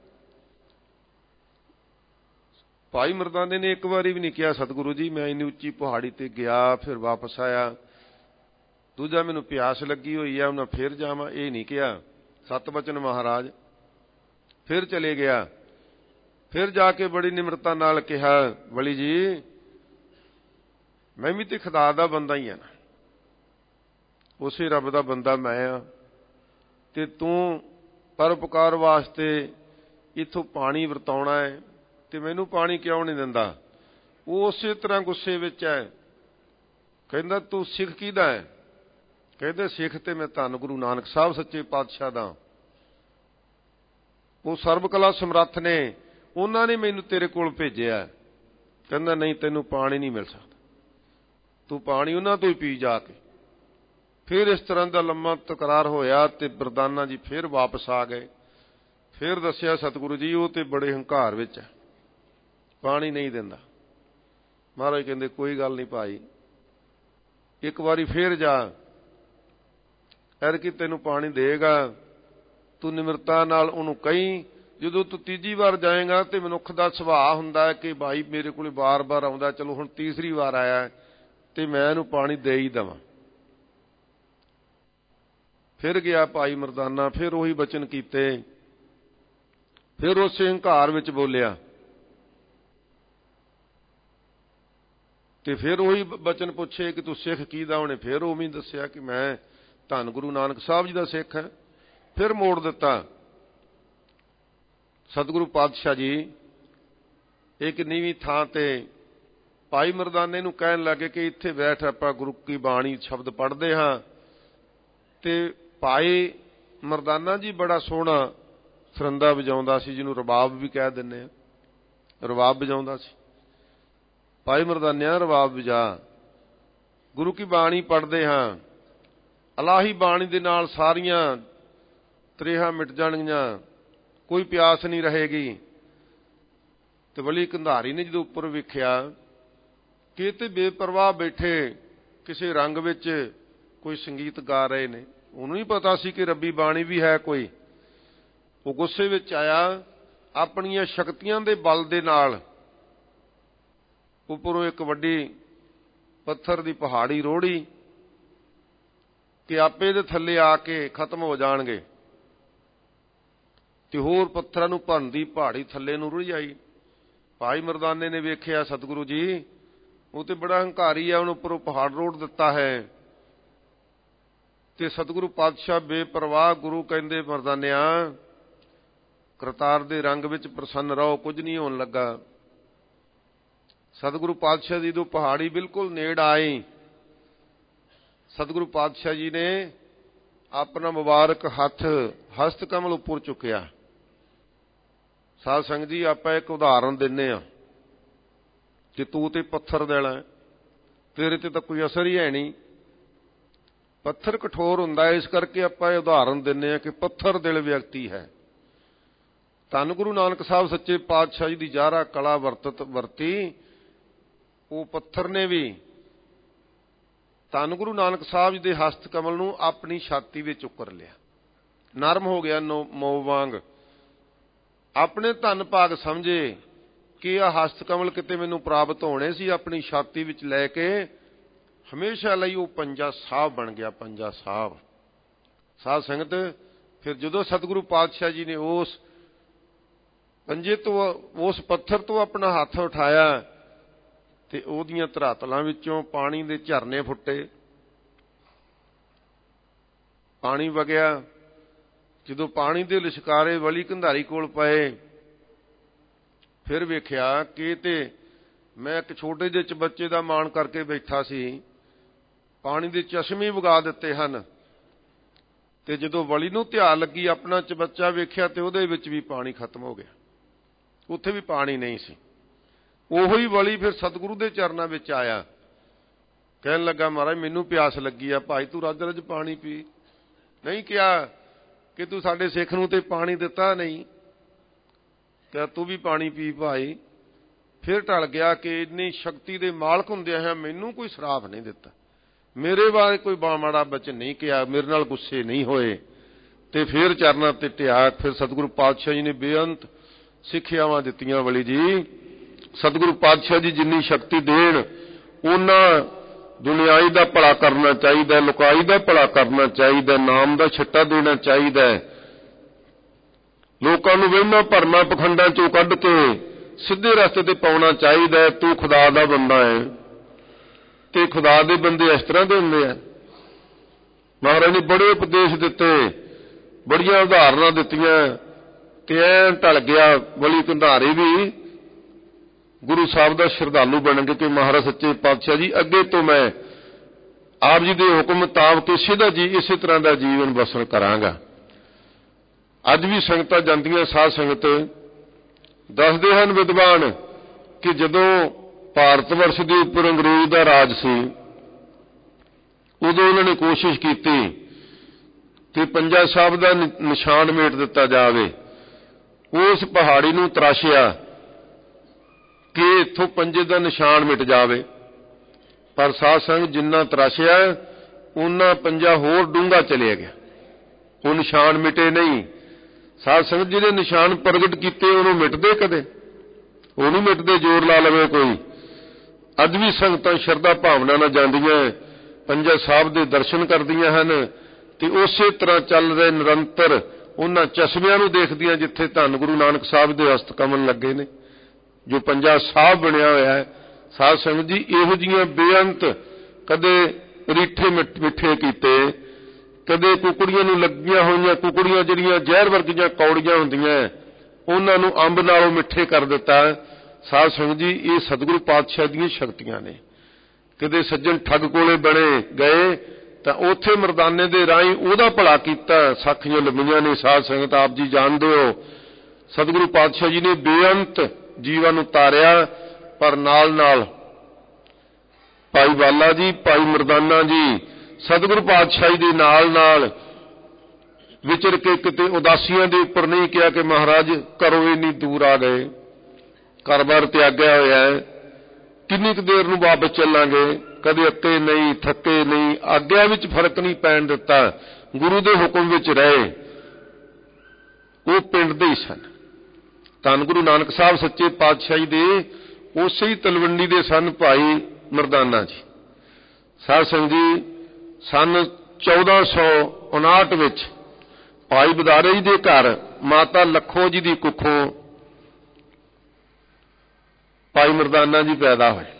ਭਾਈ ਮਰਦਾਨੇ ਨੇ ਇੱਕ ਵਾਰੀ ਵੀ ਨਹੀਂ ਕਿਹਾ ਸਤਿਗੁਰੂ ਜੀ ਮੈਂ ਇੰਨੀ ਉੱਚੀ ਪਹਾੜੀ ਤੇ ਗਿਆ ਫਿਰ ਵਾਪਸ ਆਇਆ, ਦੂਜਾ ਮੈਨੂੰ ਪਿਆਸ ਲੱਗੀ ਹੋਈ ਆ ਉਹਨਾਂ ਫਿਰ ਜਾਵਾਂ, ਇਹ ਨਹੀਂ ਕਿਹਾ। ਸਤ ਬਚਨ ਮਹਾਰਾਜ ਫਿਰ ਚਲੇ ਗਿਆ। ਫਿਰ ਜਾ ਕੇ ਬੜੀ ਨਿਮਰਤਾ ਨਾਲ ਕਿਹਾ, ਬਲੀ ਜੀ ਮੈਂ ਵੀ ਤੇ ਖੁਦਾ ਦਾ ਬੰਦਾ ਹੀ ਆ ਨਾ, ਉਸੇ ਰੱਬ ਦਾ ਬੰਦਾ ਮੈਂ ਆ, ਤੇ ਤੂੰ ਪਰਉਪਕਾਰ ਵਾਸਤੇ ਇੱਥੋਂ ਪਾਣੀ ਵਰਤਾਉਣਾ ਹੈ ਤੇ ਮੈਨੂੰ ਪਾਣੀ ਕਿਉਂ ਨਹੀਂ ਦਿੰਦਾ? ਉਹ ਉਸੇ ਤਰ੍ਹਾਂ ਗੁੱਸੇ ਵਿੱਚ ਹੈ। ਕਹਿੰਦਾ ਤੂੰ ਸਿੱਖ ਕਿਹਦਾ ਹੈ? ਕਹਿੰਦੇ ਸਿੱਖ ਤੇ ਮੈਂ ਧੰਨ ਗੁਰੂ ਨਾਨਕ ਸਾਹਿਬ ਸੱਚੇ ਪਾਤਸ਼ਾਹ ਦਾ। ਉਹ ਸਰਬ ਕਲਾ ਸਮਰੱਥ ਨੇ, ਉਹਨਾਂ ਨੇ ਮੈਨੂੰ ਤੇਰੇ ਕੋਲ ਭੇਜਿਆ। ਕਹਿੰਦਾ ਨਹੀਂ ਤੈਨੂੰ ਪਾਣੀ ਨਹੀਂ ਮਿਲ ਸਕਦਾ, ਤੂੰ ਪਾਣੀ ਉਹਨਾਂ ਤੋਂ ਹੀ ਪੀ ਜਾ ਕੇ। ਫਿਰ ਇਸ ਤਰ੍ਹਾਂ ਦਾ ਲੰਮਾ ਤਕਰਾਰ ਹੋਇਆ ਤੇ ਬਰਦਾਨਾ ਜੀ ਫਿਰ ਵਾਪਸ ਆ ਗਏ। ਫਿਰ ਦੱਸਿਆ ਸਤਿਗੁਰੂ ਜੀ ਉਹ ਤੇ ਬੜੇ ਹੰਕਾਰ ਵਿੱਚ ਹੈ, ਪਾਣੀ ਨਹੀਂ ਦਿੰਦਾ। ਮਹਾਰਾਜ ਕਹਿੰਦੇ ਕੋਈ ਗੱਲ ਨਹੀਂ ਭਾਈ, ਇੱਕ ਵਾਰੀ ਫੇਰ ਜਾ, ਐਰਕੀ ਤੈਨੂੰ ਪਾਣੀ ਦੇਗਾ, ਤੂੰ ਨਿਮਰਤਾ ਨਾਲ ਉਹਨੂੰ ਕਹੀਂ। ਜਦੋਂ ਤੂੰ ਤੀਜੀ ਵਾਰ ਜਾਏਗਾ ਤੇ ਮਨੁੱਖ ਦਾ ਸੁਭਾਅ ਹੁੰਦਾ ਹੈ ਕਿ ਭਾਈ ਮੇਰੇ ਕੋਲ ਬਾਰ-ਬਾਰ ਆਉਂਦਾ, ਚਲੋ ਹੁਣ ਤੀਸਰੀ ਵਾਰ ਆਇਆ ਤੇ ਮੈਂ ਇਹਨੂੰ ਪਾਣੀ ਦੇ ਹੀ ਦੇਵਾਂ। ਫਿਰ ਗਿਆ ਭਾਈ ਮਰਦਾਨਾ, ਫਿਰ ਉਹੀ ਬਚਨ ਕੀਤੇ, ਫਿਰ ਉਸੇ ਹੰਕਾਰ ਵਿੱਚ ਬੋਲਿਆ ਤੇ ਫਿਰ ਉਹੀ ਬਚਨ ਪੁੱਛੇ ਕਿ ਤੂੰ ਸਿੱਖ ਕਿਹਦਾ? ਉਹਨੇ ਫਿਰ ਉਵੇਂ ਹੀ ਦੱਸਿਆ ਕਿ ਮੈਂ ਧੰਨ ਗੁਰੂ ਨਾਨਕ ਸਾਹਿਬ ਜੀ ਦਾ ਸਿੱਖ ਹੈ। ਫਿਰ ਮੋੜ ਦਿੱਤਾ। ਸਤਿਗੁਰੂ ਪਾਤਸ਼ਾਹ ਜੀ ਇੱਕ ਨੀਵੀਂ ਥਾਂ ਤੇ ਭਾਈ ਮਰਦਾਨੇ ਨੂੰ ਕਹਿਣ ਲੱਗੇ ਕਿ ਇੱਥੇ ਬੈਠ, ਆਪਾਂ ਗੁਰੂ ਕੀ ਬਾਣੀ ਸ਼ਬਦ ਪੜ੍ਹਦੇ ਹਾਂ। ਤੇ ਭਾਈ ਮਰਦਾਨਾ ਜੀ ਬੜਾ ਸੋਹਣਾ ਸਰੰਦਾ ਵਜਾਉਂਦਾ ਸੀ, ਜਿਹਨੂੰ ਰਬਾਬ ਵੀ ਕਹਿ ਦਿੰਦੇ ਆ, ਰਬਾਬ ਵਜਾਉਂਦਾ ਸੀ। ਭਾਈ ਮਰਦਾਨਿਆਂ ਰਬਾਬ ਵਜਾ, ਗੁਰੂ ਕੀ ਬਾਣੀ ਪੜ੍ਹਦੇ ਹਾਂ, ਇਲਾਹੀ ਬਾਣੀ ਦੇ ਨਾਲ ਸਾਰੀਆਂ ਤਰੇਹਾਂ ਮਿਟ ਜਾਣਗੀਆਂ, ਕੋਈ ਪਿਆਸ ਨਹੀਂ ਰਹੇਗੀ। ਤੇ ਬਲੀ ਕੰਧਾਰੀ ਨੇ ਜਦੋਂ ਉੱਪਰ ਵੇਖਿਆ ਕਿ ਤੇ ਬੇਪਰਵਾਹ ਬੈਠੇ ਕਿਸੇ ਰੰਗ ਵਿੱਚ ਕੋਈ ਸੰਗੀਤ ਗਾ ਰਹੇ ਨੇ, ਉਹਨੂੰ ਨਹੀਂ ਪਤਾ ਸੀ ਕਿ ਰੱਬੀ ਬਾਣੀ ਵੀ ਹੈ ਕੋਈ। ਉਹ ਗੁੱਸੇ ਵਿੱਚ ਆਇਆ, ਆਪਣੀਆਂ ਸ਼ਕਤੀਆਂ ਦੇ ਬਲ ਦੇ ਨਾਲ ਉੱਪਰੋਂ ਇੱਕ ਵੱਡੀ ਪੱਥਰ ਦੀ ਪਹਾੜੀ ਰੋੜੀ ਕਿ ਆਪੇ ਦੇ ਥੱਲੇ ਆ ਕੇ ਖਤਮ ਹੋ ਜਾਣਗੇ, ਤੇ ਹੋਰ ਪੱਥਰਾਂ ਨੂੰ ਭਰਨ ਦੀ ਪਹਾੜੀ ਥੱਲੇ ਨੂੰ ਰੁੜ ਆਈ। ਭਾਈ ਮਰਦਾਨੇ ਨੇ ਵੇਖਿਆ ਸਤਿਗੁਰੂ ਜੀ ਉਹ ਤੇ ਬੜਾ ਹੰਕਾਰੀ ਹੈ, ਉਹਨੂੰ ਉੱਪਰੋਂ ਪਹਾੜ ਰੋੜ ਦਿੱਤਾ ਹੈ। ਤੇ ਸਤਿਗੁਰੂ ਪਾਤਸ਼ਾਹ ਬੇਪਰਵਾਹ, ਗੁਰੂ ਕਹਿੰਦੇ ਮਰਦਾਨਿਆਂ ਕਰਤਾਰ ਦੇ ਰੰਗ ਵਿੱਚ ਪ੍ਰਸੰਨ ਰਹੋ, ਕੁਝ ਨਹੀਂ ਹੋਣ ਲੱਗਾ। ਸਤਿਗੁਰੂ ਪਾਤਸ਼ਾਹ ਜੀ ਜਦੋਂ ਪਹਾੜੀ ਬਿਲਕੁਲ ਨੇੜ ਆਈ, ਸਤਿਗੁਰੂ ਪਾਤਸ਼ਾਹ ਜੀ ਨੇ ਆਪਣਾ ਮੁਬਾਰਕ ਹੱਥ ਹਸਤ ਕਮਲ ਉੱਪਰ ਚੁੱਕਿਆ। ਸਾਧ ਸੰਗਤ ਜੀ ਆਪਾਂ ਇੱਕ ਉਦਾਹਰਨ ਦਿੰਨੇ ਆ ਕਿ ਤੂੰ ਤੇ ਪੱਥਰ ਦੇਣਾ, ਤੇਰੇ ਤੇ ਤਾਂ ਕੋਈ ਅਸਰ ਹੀ ਹੈ ਨਹੀਂ। ਪੱਥਰ ਕਠੋਰ ਹੁੰਦਾ ਹੈ, ਇਸ ਕਰਕੇ ਆਪਾਂ ਇਹ ਉਦਾਹਰਨ ਦਿੰਨੇ ਆ ਕਿ ਪੱਥਰ ਦਿਲ ਵਿਅਕਤੀ ਹੈ। ਧੰਨ ਗੁਰੂ ਨਾਨਕ ਸਾਹਿਬ ਸੱਚੇ ਪਾਤਸ਼ਾਹ ਜੀ ਦੀ ਜਾਹਰਾ ਕਲਾ ਵਰਤਤ ਵਰਤੀ, ਉਹ ਪੱਥਰ ਨੇ ਵੀ ਧੰਨ ਗੁਰੂ ਨਾਨਕ ਸਾਹਿਬ ਜੀ ਦੇ ਹਸਤ ਕਮਲ ਨੂੰ ਆਪਣੀ ਛਾਤੀ ਵਿੱਚ ਉਕਰ ਲਿਆ, ਨਰਮ ਹੋ ਗਿਆ ਮੋਹ ਵਾਂਗ। ਆਪਣੇ ਧੰਨ ਭਾਗ ਸਮਝੇ ਕਿ ਇਹ ਹਸਤ ਕਮਲ ਕਿਤੇ ਮੈਨੂੰ ਪ੍ਰਾਪਤ ਹੋਣੇ ਸੀ, ਆਪਣੀ ਛਾਤੀ ਵਿੱਚ ਲੈ ਕੇ ਹਮੇਸ਼ਾ ਲਈ ਉਹ ਪੰਜਾ ਸਾਹਿਬ ਬਣ ਗਿਆ। ਪੰਜਾ ਸਾਹਿਬ ਸਾਧ ਸੰਗਤ, ਫਿਰ ਜਦੋਂ ਸਤਿਗੁਰੂ ਪਾਤਸ਼ਾਹ ਜੀ ਨੇ ਉਸ ਪੰਜੇ ਤੋਂ, ਉਸ ਪੱਥਰ ਤੋਂ ਆਪਣਾ ਹੱਥ ਉਠਾਇਆ ਤੇ ਉਹਦੀਆਂ ਧਰਾਤਲਾਂ ਵਿੱਚੋਂ ਪਾਣੀ ਦੇ ਝਰਨੇ ਫੁੱਟੇ, ਪਾਣੀ ਵਗਿਆ। ਜਦੋਂ ਪਾਣੀ ਦੇ ਲਿਸ਼ਕਾਰੇ ਵਲੀ ਕੰਧਾਰੀ ਕੋਲ ਪਏ, ਫਿਰ ਵੇਖਿਆ ਕਿ ਤੇ ਮੈਂ ਇੱਕ ਛੋਟੇ ਜਿਹੇ ਚਬੱਚੇ ਦਾ ਮਾਣ ਕਰਕੇ ਬੈਠਾ ਸੀ, ਪਾਣੀ ਦੇ ਚਸ਼ਮੇ ਵਗਾ ਦਿੱਤੇ ਹਨ। ਤੇ ਜਦੋਂ ਵਲੀ ਨੂੰ ਧਿਆ ਲੱਗੀ, ਆਪਣਾ ਚਬੱਚਾ ਵੇਖਿਆ ਤੇ ਉਹਦੇ ਵਿੱਚ ਵੀ ਪਾਣੀ ਖਤਮ ਹੋ ਗਿਆ, ਉੱਥੇ ਵੀ ਪਾਣੀ ਨਹੀਂ ਸੀ। ਉਹੋ ਹੀ ਵਲੀ ਫਿਰ ਸਤਿਗੁਰੂ ਦੇ ਚਰਨਾਂ ਵਿੱਚ ਆਇਆ, ਕਹਿਣ ਲੱਗਾ ਮਹਾਰਾਜ ਮੈਨੂੰ ਪਿਆਸ ਲੱਗੀ ਆ, ਭਾਈ ਤੂੰ ਰੱਜ ਰੱਜ ਪਾਣੀ ਪੀ। ਨਹੀਂ ਕਿਹਾ ਕਿ ਤੂੰ ਸਾਡੇ ਸਿੱਖ ਨੂੰ ਤੇ ਪਾਣੀ ਦਿੱਤਾ ਨਹੀਂ, ਕਿ ਤੂੰ ਵੀ ਪਾਣੀ ਪੀ ਭਾਈ। ਫਿਰ ਢਲ ਗਿਆ ਕਿ ਇੰਨੀ ਸ਼ਕਤੀ ਦੇ ਮਾਲਕ ਹੁੰਦਿਆਂ ਹੈ ਮੈਨੂੰ ਕੋਈ ਸ਼ਰਾਪ ਨਹੀਂ ਦਿੱਤਾ, ਮੇਰੇ ਬਾਰੇ ਕੋਈ ਮਾੜਾ ਬਚਨ ਨਹੀਂ ਕਿਹਾ, ਮੇਰੇ ਨਾਲ ਗੁੱਸੇ ਨਹੀਂ ਹੋਏ। ਤੇ ਫਿਰ ਚਰਨਾਂ ਤੇ ਟਿਆ। ਫਿਰ ਸਤਿਗੁਰੂ ਪਾਤਸ਼ਾਹ ਜੀ ਨੇ ਬੇਅੰਤ ਸਿੱਖਿਆਵਾਂ ਦਿੱਤੀਆਂ। ਵਲੀ ਜੀ ਸਤਿਗੁਰੂ ਪਾਤਸ਼ਾਹ ਜੀ ਜਿੰਨੀ ਸ਼ਕਤੀ ਦੇਣ ਉਹਨਾਂ ਦੁਨਿਆਈ ਦਾ ਭਲਾ ਕਰਨਾ ਚਾਹੀਦਾ, ਲੁਕਾਈ ਦਾ ਭਲਾ ਕਰਨਾ ਚਾਹੀਦਾ, ਨਾਮ ਦਾ ਛੱਟਾ ਦੇਣਾ ਚਾਹੀਦਾ, ਲੋਕਾਂ ਨੂੰ ਵਹਿਮਾਂ ਭਰਮਾਂ ਪਖੰਡਾਂ ਚੋਂ ਕੱਢ ਕੇ ਸਿੱਧੇ ਰਸਤੇ ਤੇ ਪਾਉਣਾ ਚਾਹੀਦਾ। ਤੂੰ ਖੁਦਾ ਦਾ ਬੰਦਾ ਹੈ ਤੇ ਖੁਦਾ ਦੇ ਬੰਦੇ ਇਸ ਤਰ੍ਹਾਂ ਦੇ ਹੁੰਦੇ ਆ। ਮਹਾਰਾਜ ਨੇ ਬੜੇ ਉਪਦੇਸ਼ ਦਿੱਤੇ, ਬੜੀਆਂ ਉਦਾਹਰਨਾਂ ਦਿੱਤੀਆਂ ਤੇ ਐਂ ਢਲ ਗਿਆ ਵਲੀ ਕੰਧਾਰੀ ਵੀ ਗੁਰੂ ਸਾਹਿਬ ਦਾ ਸ਼ਰਧਾਲੂ ਬਣ ਕੇ ਕਿ ਮਹਾਰਾਜ ਸੱਚੇ ਪਾਤਸ਼ਾਹ ਜੀ ਅੱਗੇ ਤੋਂ ਮੈਂ ਆਪ ਜੀ ਦੇ ਹੁਕਮ ਮੁਤਾਬਕ ਇਸੇ ਦਾ ਜੀ ਇਸੇ ਤਰ੍ਹਾਂ ਦਾ ਜੀਵਨ ਬਸਰ ਕਰਾਂਗਾ। ਅੱਜ ਵੀ ਸੰਗਤਾਂ ਜਾਂਦੀਆਂ, ਸਾਧ ਸੰਗਤ ਦੱਸਦੇ ਹਨ ਵਿਦਵਾਨ ਕਿ ਜਦੋਂ ਭਾਰਤ ਵਰਸ਼ ਦੇ ਉੱਪਰ ਅੰਗਰੇਜ਼ ਦਾ ਰਾਜ ਸੀ ਉਦੋਂ ਉਹਨਾਂ ਨੇ ਕੋਸ਼ਿਸ਼ ਕੀਤੀ ਕਿ ਪੰਜਾ ਸਾਹਿਬ ਦਾ ਨਿਸ਼ਾਨ ਮੇਟ ਦਿੱਤਾ ਜਾਵੇ। ਉਸ ਪਹਾੜੀ ਨੂੰ ਤਰਾਸ਼ਿਆ ਕਿ ਇੱਥੋਂ ਪੰਜੇ ਦਾ ਨਿਸ਼ਾਨ ਮਿਟ ਜਾਵੇ, ਪਰ ਸਾਧ ਸੰਗ ਜਿੰਨਾ ਤਰਾਸ਼ਿਆ ਉਹਨਾਂ ਪੰਜਾ ਹੋਰ ਡੂੰਘਾ ਚਲਿਆ ਗਿਆ, ਉਹ ਨਿਸ਼ਾਨ ਮਿਟੇ ਨਹੀਂ। ਸਾਧ ਸੰਗਤ ਜਿਹੜੇ ਨਿਸ਼ਾਨ ਪ੍ਰਗਟ ਕੀਤੇ ਉਹਨੂੰ ਮਿਟਦੇ ਕਦੇ? ਉਹ ਨਹੀਂ ਮਿਟਦੇ, ਜ਼ੋਰ ਲਾ ਲਵੇ ਕੋਈ। ਅੱਜ ਵੀ ਸੰਗਤਾਂ ਸ਼ਰਧਾ ਭਾਵਨਾ ਨਾਲ ਜਾਂਦੀਆਂ, ਪੰਜਾ ਸਾਹਿਬ ਦੇ ਦਰਸ਼ਨ ਕਰਦੀਆਂ ਹਨ ਤੇ ਉਸੇ ਤਰ੍ਹਾਂ ਚੱਲ ਰਹੇ ਨਿਰੰਤਰ ਉਹਨਾਂ ਚਸ਼ਮਿਆਂ ਨੂੰ ਦੇਖਦੀਆਂ ਜਿੱਥੇ ਧੰਨ ਗੁਰੂ ਨਾਨਕ ਸਾਹਿਬ ਦੇ ਹਸਤ ਕਮਲ ਲੱਗੇ ਨੇ, ਜੋ ਪੰਜਾ ਸਾਹਿਬ ਬਣਿਆ ਹੋਇਆ ਹੈ। ਸਾਧ ਸੰਗਤ ਜੀ ਇਹੋ ਜਿਹੀਆਂ ਬੇਅੰਤ ਕਦੇ ਰੀਠੇ ਮਿੱਠੇ ਕੀਤੇ, ਕਦੇ ਕੁਕੜੀਆਂ ਨੂੰ ਲੱਗੀਆਂ ਹੋਈਆਂ ਕੁਕੜੀਆਂ ਜਿਹੜੀਆਂ ਜ਼ਹਿਰ ਵਰਗੀਆਂ ਕੌੜੀਆਂ ਹੁੰਦੀਆਂ ਉਹਨਾਂ ਨੂੰ ਅੰਬ ਨਾਲੋਂ ਮਿੱਠੇ ਕਰ ਦਿੱਤਾ। ਸਾਧ ਸੰਗਤ ਜੀ ਇਹ ਸਤਿਗੁਰੂ ਪਾਤਸ਼ਾਹ ਦੀਆਂ ਸ਼ਕਤੀਆਂ ਨੇ। ਕਦੇ ਸੱਜਣ ਠੱਗ ਕੋਲੇ ਬਣੇ ਗਏ ਤਾਂ ਉੱਥੇ ਮਰਦਾਨੇ ਦੇ ਰਾਹੀਂ ਉਹਦਾ ਭਲਾ ਕੀਤਾ, ਸਾਖੀਆਂ ਲੱਭੀਆਂ ਨੇ। ਸਾਧ ਸੰਗਤ ਆਪ ਜੀ ਜਾਣਦੇ ਹੋ ਸਤਿਗੁਰੂ ਪਾਤਸ਼ਾਹ ਜੀ ਨੇ ਬੇਅੰਤ ਜੀਵਾਂ ਨੂੰ ਤਾਰਿਆ, ਪਰ ਨਾਲ ਨਾਲ ਭਾਈ ਬਾਲਾ ਜੀ, ਭਾਈ ਮਰਦਾਨਾ ਜੀ ਸਤਿਗੁਰੂ ਪਾਤਸ਼ਾਹ ਦੇ ਨਾਲ ਨਾਲ ਵਿਚਰ ਕੇ ਕਿਤੇ ਉਦਾਸੀਆਂ ਦੇ ਉੱਪਰ ਨਹੀਂ ਕਿਹਾ ਕਿ ਮਹਾਰਾਜ ਘਰੋਂ ਇੰਨੀ ਦੂਰ ਆ ਗਏ, ਘਰ-ਬਾਰ ਤਿਆਗਿਆ ਹੋਇਆ ਹੈ, ਕਿੰਨੀ ਕੁ ਦੇਰ ਨੂੰ ਵਾਪਸ ਚੱਲਾਂਗੇ। ਕਦੇ ਅੱਕੇ ਨਹੀਂ, ਥੱਕੇ ਨਹੀਂ, ਆਗਿਆ ਵਿੱਚ ਫਰਕ ਨਹੀਂ ਪੈਣ ਦਿੱਤਾ, ਗੁਰੂ ਦੇ ਹੁਕਮ ਵਿੱਚ ਰਹੇ। ਉਹ ਪਿੰਡ ਦੇ ਹੀ ਸਨ। ਧੰਨ ਗੁਰੂ ਨਾਨਕ ਸਾਹਿਬ ਸੱਚੇ ਪਾਤਸ਼ਾਹੀ ਦੇ ਉਸੇ ਹੀ ਤਲਵੰਡੀ ਦੇ ਸਨ ਭਾਈ ਮਰਦਾਨਾ ਜੀ। ਸਾਧ ਸੰਗਤ ਜੀ ਸਨ ਚੌਦਾਂ ਸੌ ਉਨਾਹਠ ਵਿੱਚ ਭਾਈ ਬਦਾਰੇ ਜੀ ਦੇ ਘਰ ਮਾਤਾ ਲੱਖੋ ਜੀ ਦੀ ਕੁੱਖੋਂ ਭਾਈ ਮਰਦਾਨਾ ਜੀ ਪੈਦਾ ਹੋਏ।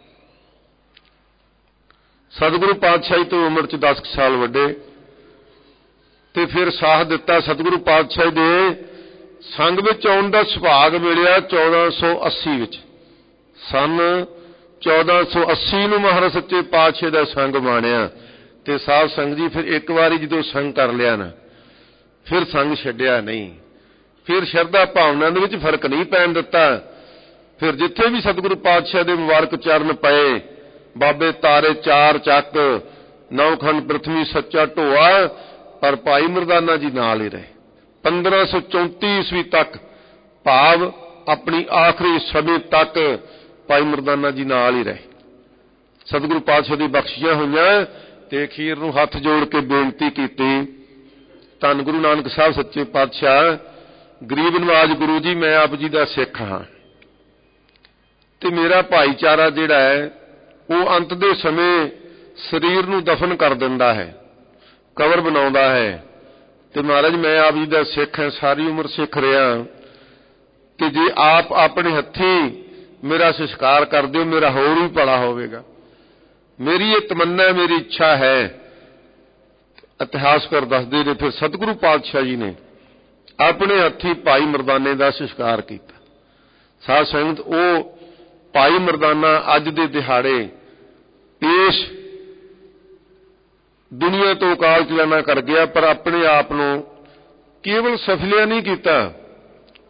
ਸਤਿਗੁਰੂ ਪਾਤਸ਼ਾਹੀ ਤੋਂ ਉਮਰ ਚ ਦਸ ਸਾਲ ਵੱਡੇ ਤੇ ਫਿਰ ਸਾਥ ਦਿੱਤਾ ਸਤਿਗੁਰੂ ਪਾਤਸ਼ਾਹ ਦੇ ਸੰਗ ਵਿੱਚ ਆਉਣ ਦਾ ਸੁਭਾਗ ਮਿਲਿਆ ਚੌਦਾਂ ਸੌ ਅੱਸੀ ਵਿੱਚ। ਸਨ ਚੌਦਾਂ ਸੌ ਅੱਸੀ ਨੂੰ ਮਹਾਰਾਜ ਸੱਚੇ ਪਾਤਸ਼ਾਹ ਦਾ ਸੰਗ ਮਾਣਿਆ ਤੇ ਸਾਧ ਸੰਗਤ ਜੀ ਫਿਰ ਇੱਕ ਵਾਰੀ ਜਦੋਂ ਸੰਗ ਕਰ ਲਿਆ ਨਾ ਫਿਰ ਸੰਗ ਛੱਡਿਆ ਨਹੀਂ, ਫਿਰ ਸ਼ਰਧਾ ਭਾਵਨਾ ਦੇ ਵਿੱਚ ਫਰਕ ਨਹੀਂ ਪੈਣ ਦਿੱਤਾ। ਫਿਰ ਜਿੱਥੇ ਵੀ ਸਤਿਗੁਰੂ ਪਾਤਸ਼ਾਹ ਦੇ ਮੁਬਾਰਕ ਚਰਨ ਪਏ, ਬਾਬੇ ਤਾਰੇ ਚਾਰ ਚੱਕ, ਨੌਖੰਡ ਪ੍ਰਥਮੀ ਸੱਚਾ ਢੋਆ, ਪਰ ਭਾਈ ਮਰਦਾਨਾ ਜੀ ਨਾਲ ਹੀ ਰਹੇ। ਪੰਦਰਾਂ ਸੌ ਚੌਂਤੀ ਈਸਵੀ ਤੱਕ ਭਾਵ ਆਪਣੀ ਆਖਰੀ ਸਮੇਂ ਤੱਕ ਭਾਈ ਮਰਦਾਨਾ ਜੀ ਨਾਲ ਹੀ ਰਹੇ। ਸਤਿਗੁਰੂ ਪਾਤਸ਼ਾਹ ਦੀ ਬਖਸ਼ੀਆਂ ਹੋਈਆਂ ਤੇ ਅਖੀਰ ਨੂੰ ਹੱਥ ਜੋੜ ਕੇ ਬੇਨਤੀ ਕੀਤੀ, ਧੰਨ ਗੁਰੂ ਨਾਨਕ ਸਾਹਿਬ ਸੱਚੇ ਪਾਤਸ਼ਾਹ, ਗਰੀਬ ਨਵਾਜ ਗੁਰੂ ਜੀ, ਮੈਂ ਆਪ ਜੀ ਦਾ ਸਿੱਖ ਹਾਂ ਤੇ ਮੇਰਾ ਭਾਈਚਾਰਾ ਜਿਹੜਾ ਹੈ ਉਹ ਅੰਤ ਦੇ ਸਮੇਂ ਸਰੀਰ ਨੂੰ ਦਫਨ ਕਰ ਦਿੰਦਾ ਹੈ, ਕਬਰ ਬਣਾਉਂਦਾ ਹੈ ਤੇ ਮਹਾਰਾਜ ਮੈਂ ਆਪ ਜੀ ਦਾ ਸਿੱਖ ਹਾਂ, ਸਾਰੀ ਉਮਰ ਸਿੱਖ ਰਿਹਾ ਤੇ ਜੇ ਆਪ ਆਪਣੇ ਹੱਥੀਂ ਮੇਰਾ ਸੰਸਕਾਰ ਕਰ ਦਿਓ ਮੇਰਾ ਹੋਰ ਵੀ ਭਲਾ ਹੋਵੇਗਾ। ਮੇਰੀ ਇਹ ਤਮੰਨਾ, ਮੇਰੀ ਇੱਛਾ ਹੈ। ਇਤਿਹਾਸਕਾਰ ਦੱਸਦੇ ਨੇ ਫਿਰ ਸਤਿਗੁਰੂ ਪਾਤਸ਼ਾਹ ਜੀ ਨੇ ਆਪਣੇ ਹੱਥੀਂ ਭਾਈ ਮਰਦਾਨੇ ਦਾ ਸੰਸਕਾਰ ਕੀਤਾ। ਸਾਧ ਸੰਗਤ ਉਹ ਭਾਈ ਮਰਦਾਨਾ ਅੱਜ ਦੇ ਦਿਹਾੜੇ ਇਸ ਦੁਨੀਆ ਤੋਂ ਅਕਾਲ ਚਲਾਣਾ ਕਰ ਗਿਆ, ਪਰ ਆਪਣੇ ਆਪ ਨੂੰ ਕੇਵਲ ਸਫਲਿਆ ਨਹੀਂ ਕੀਤਾ,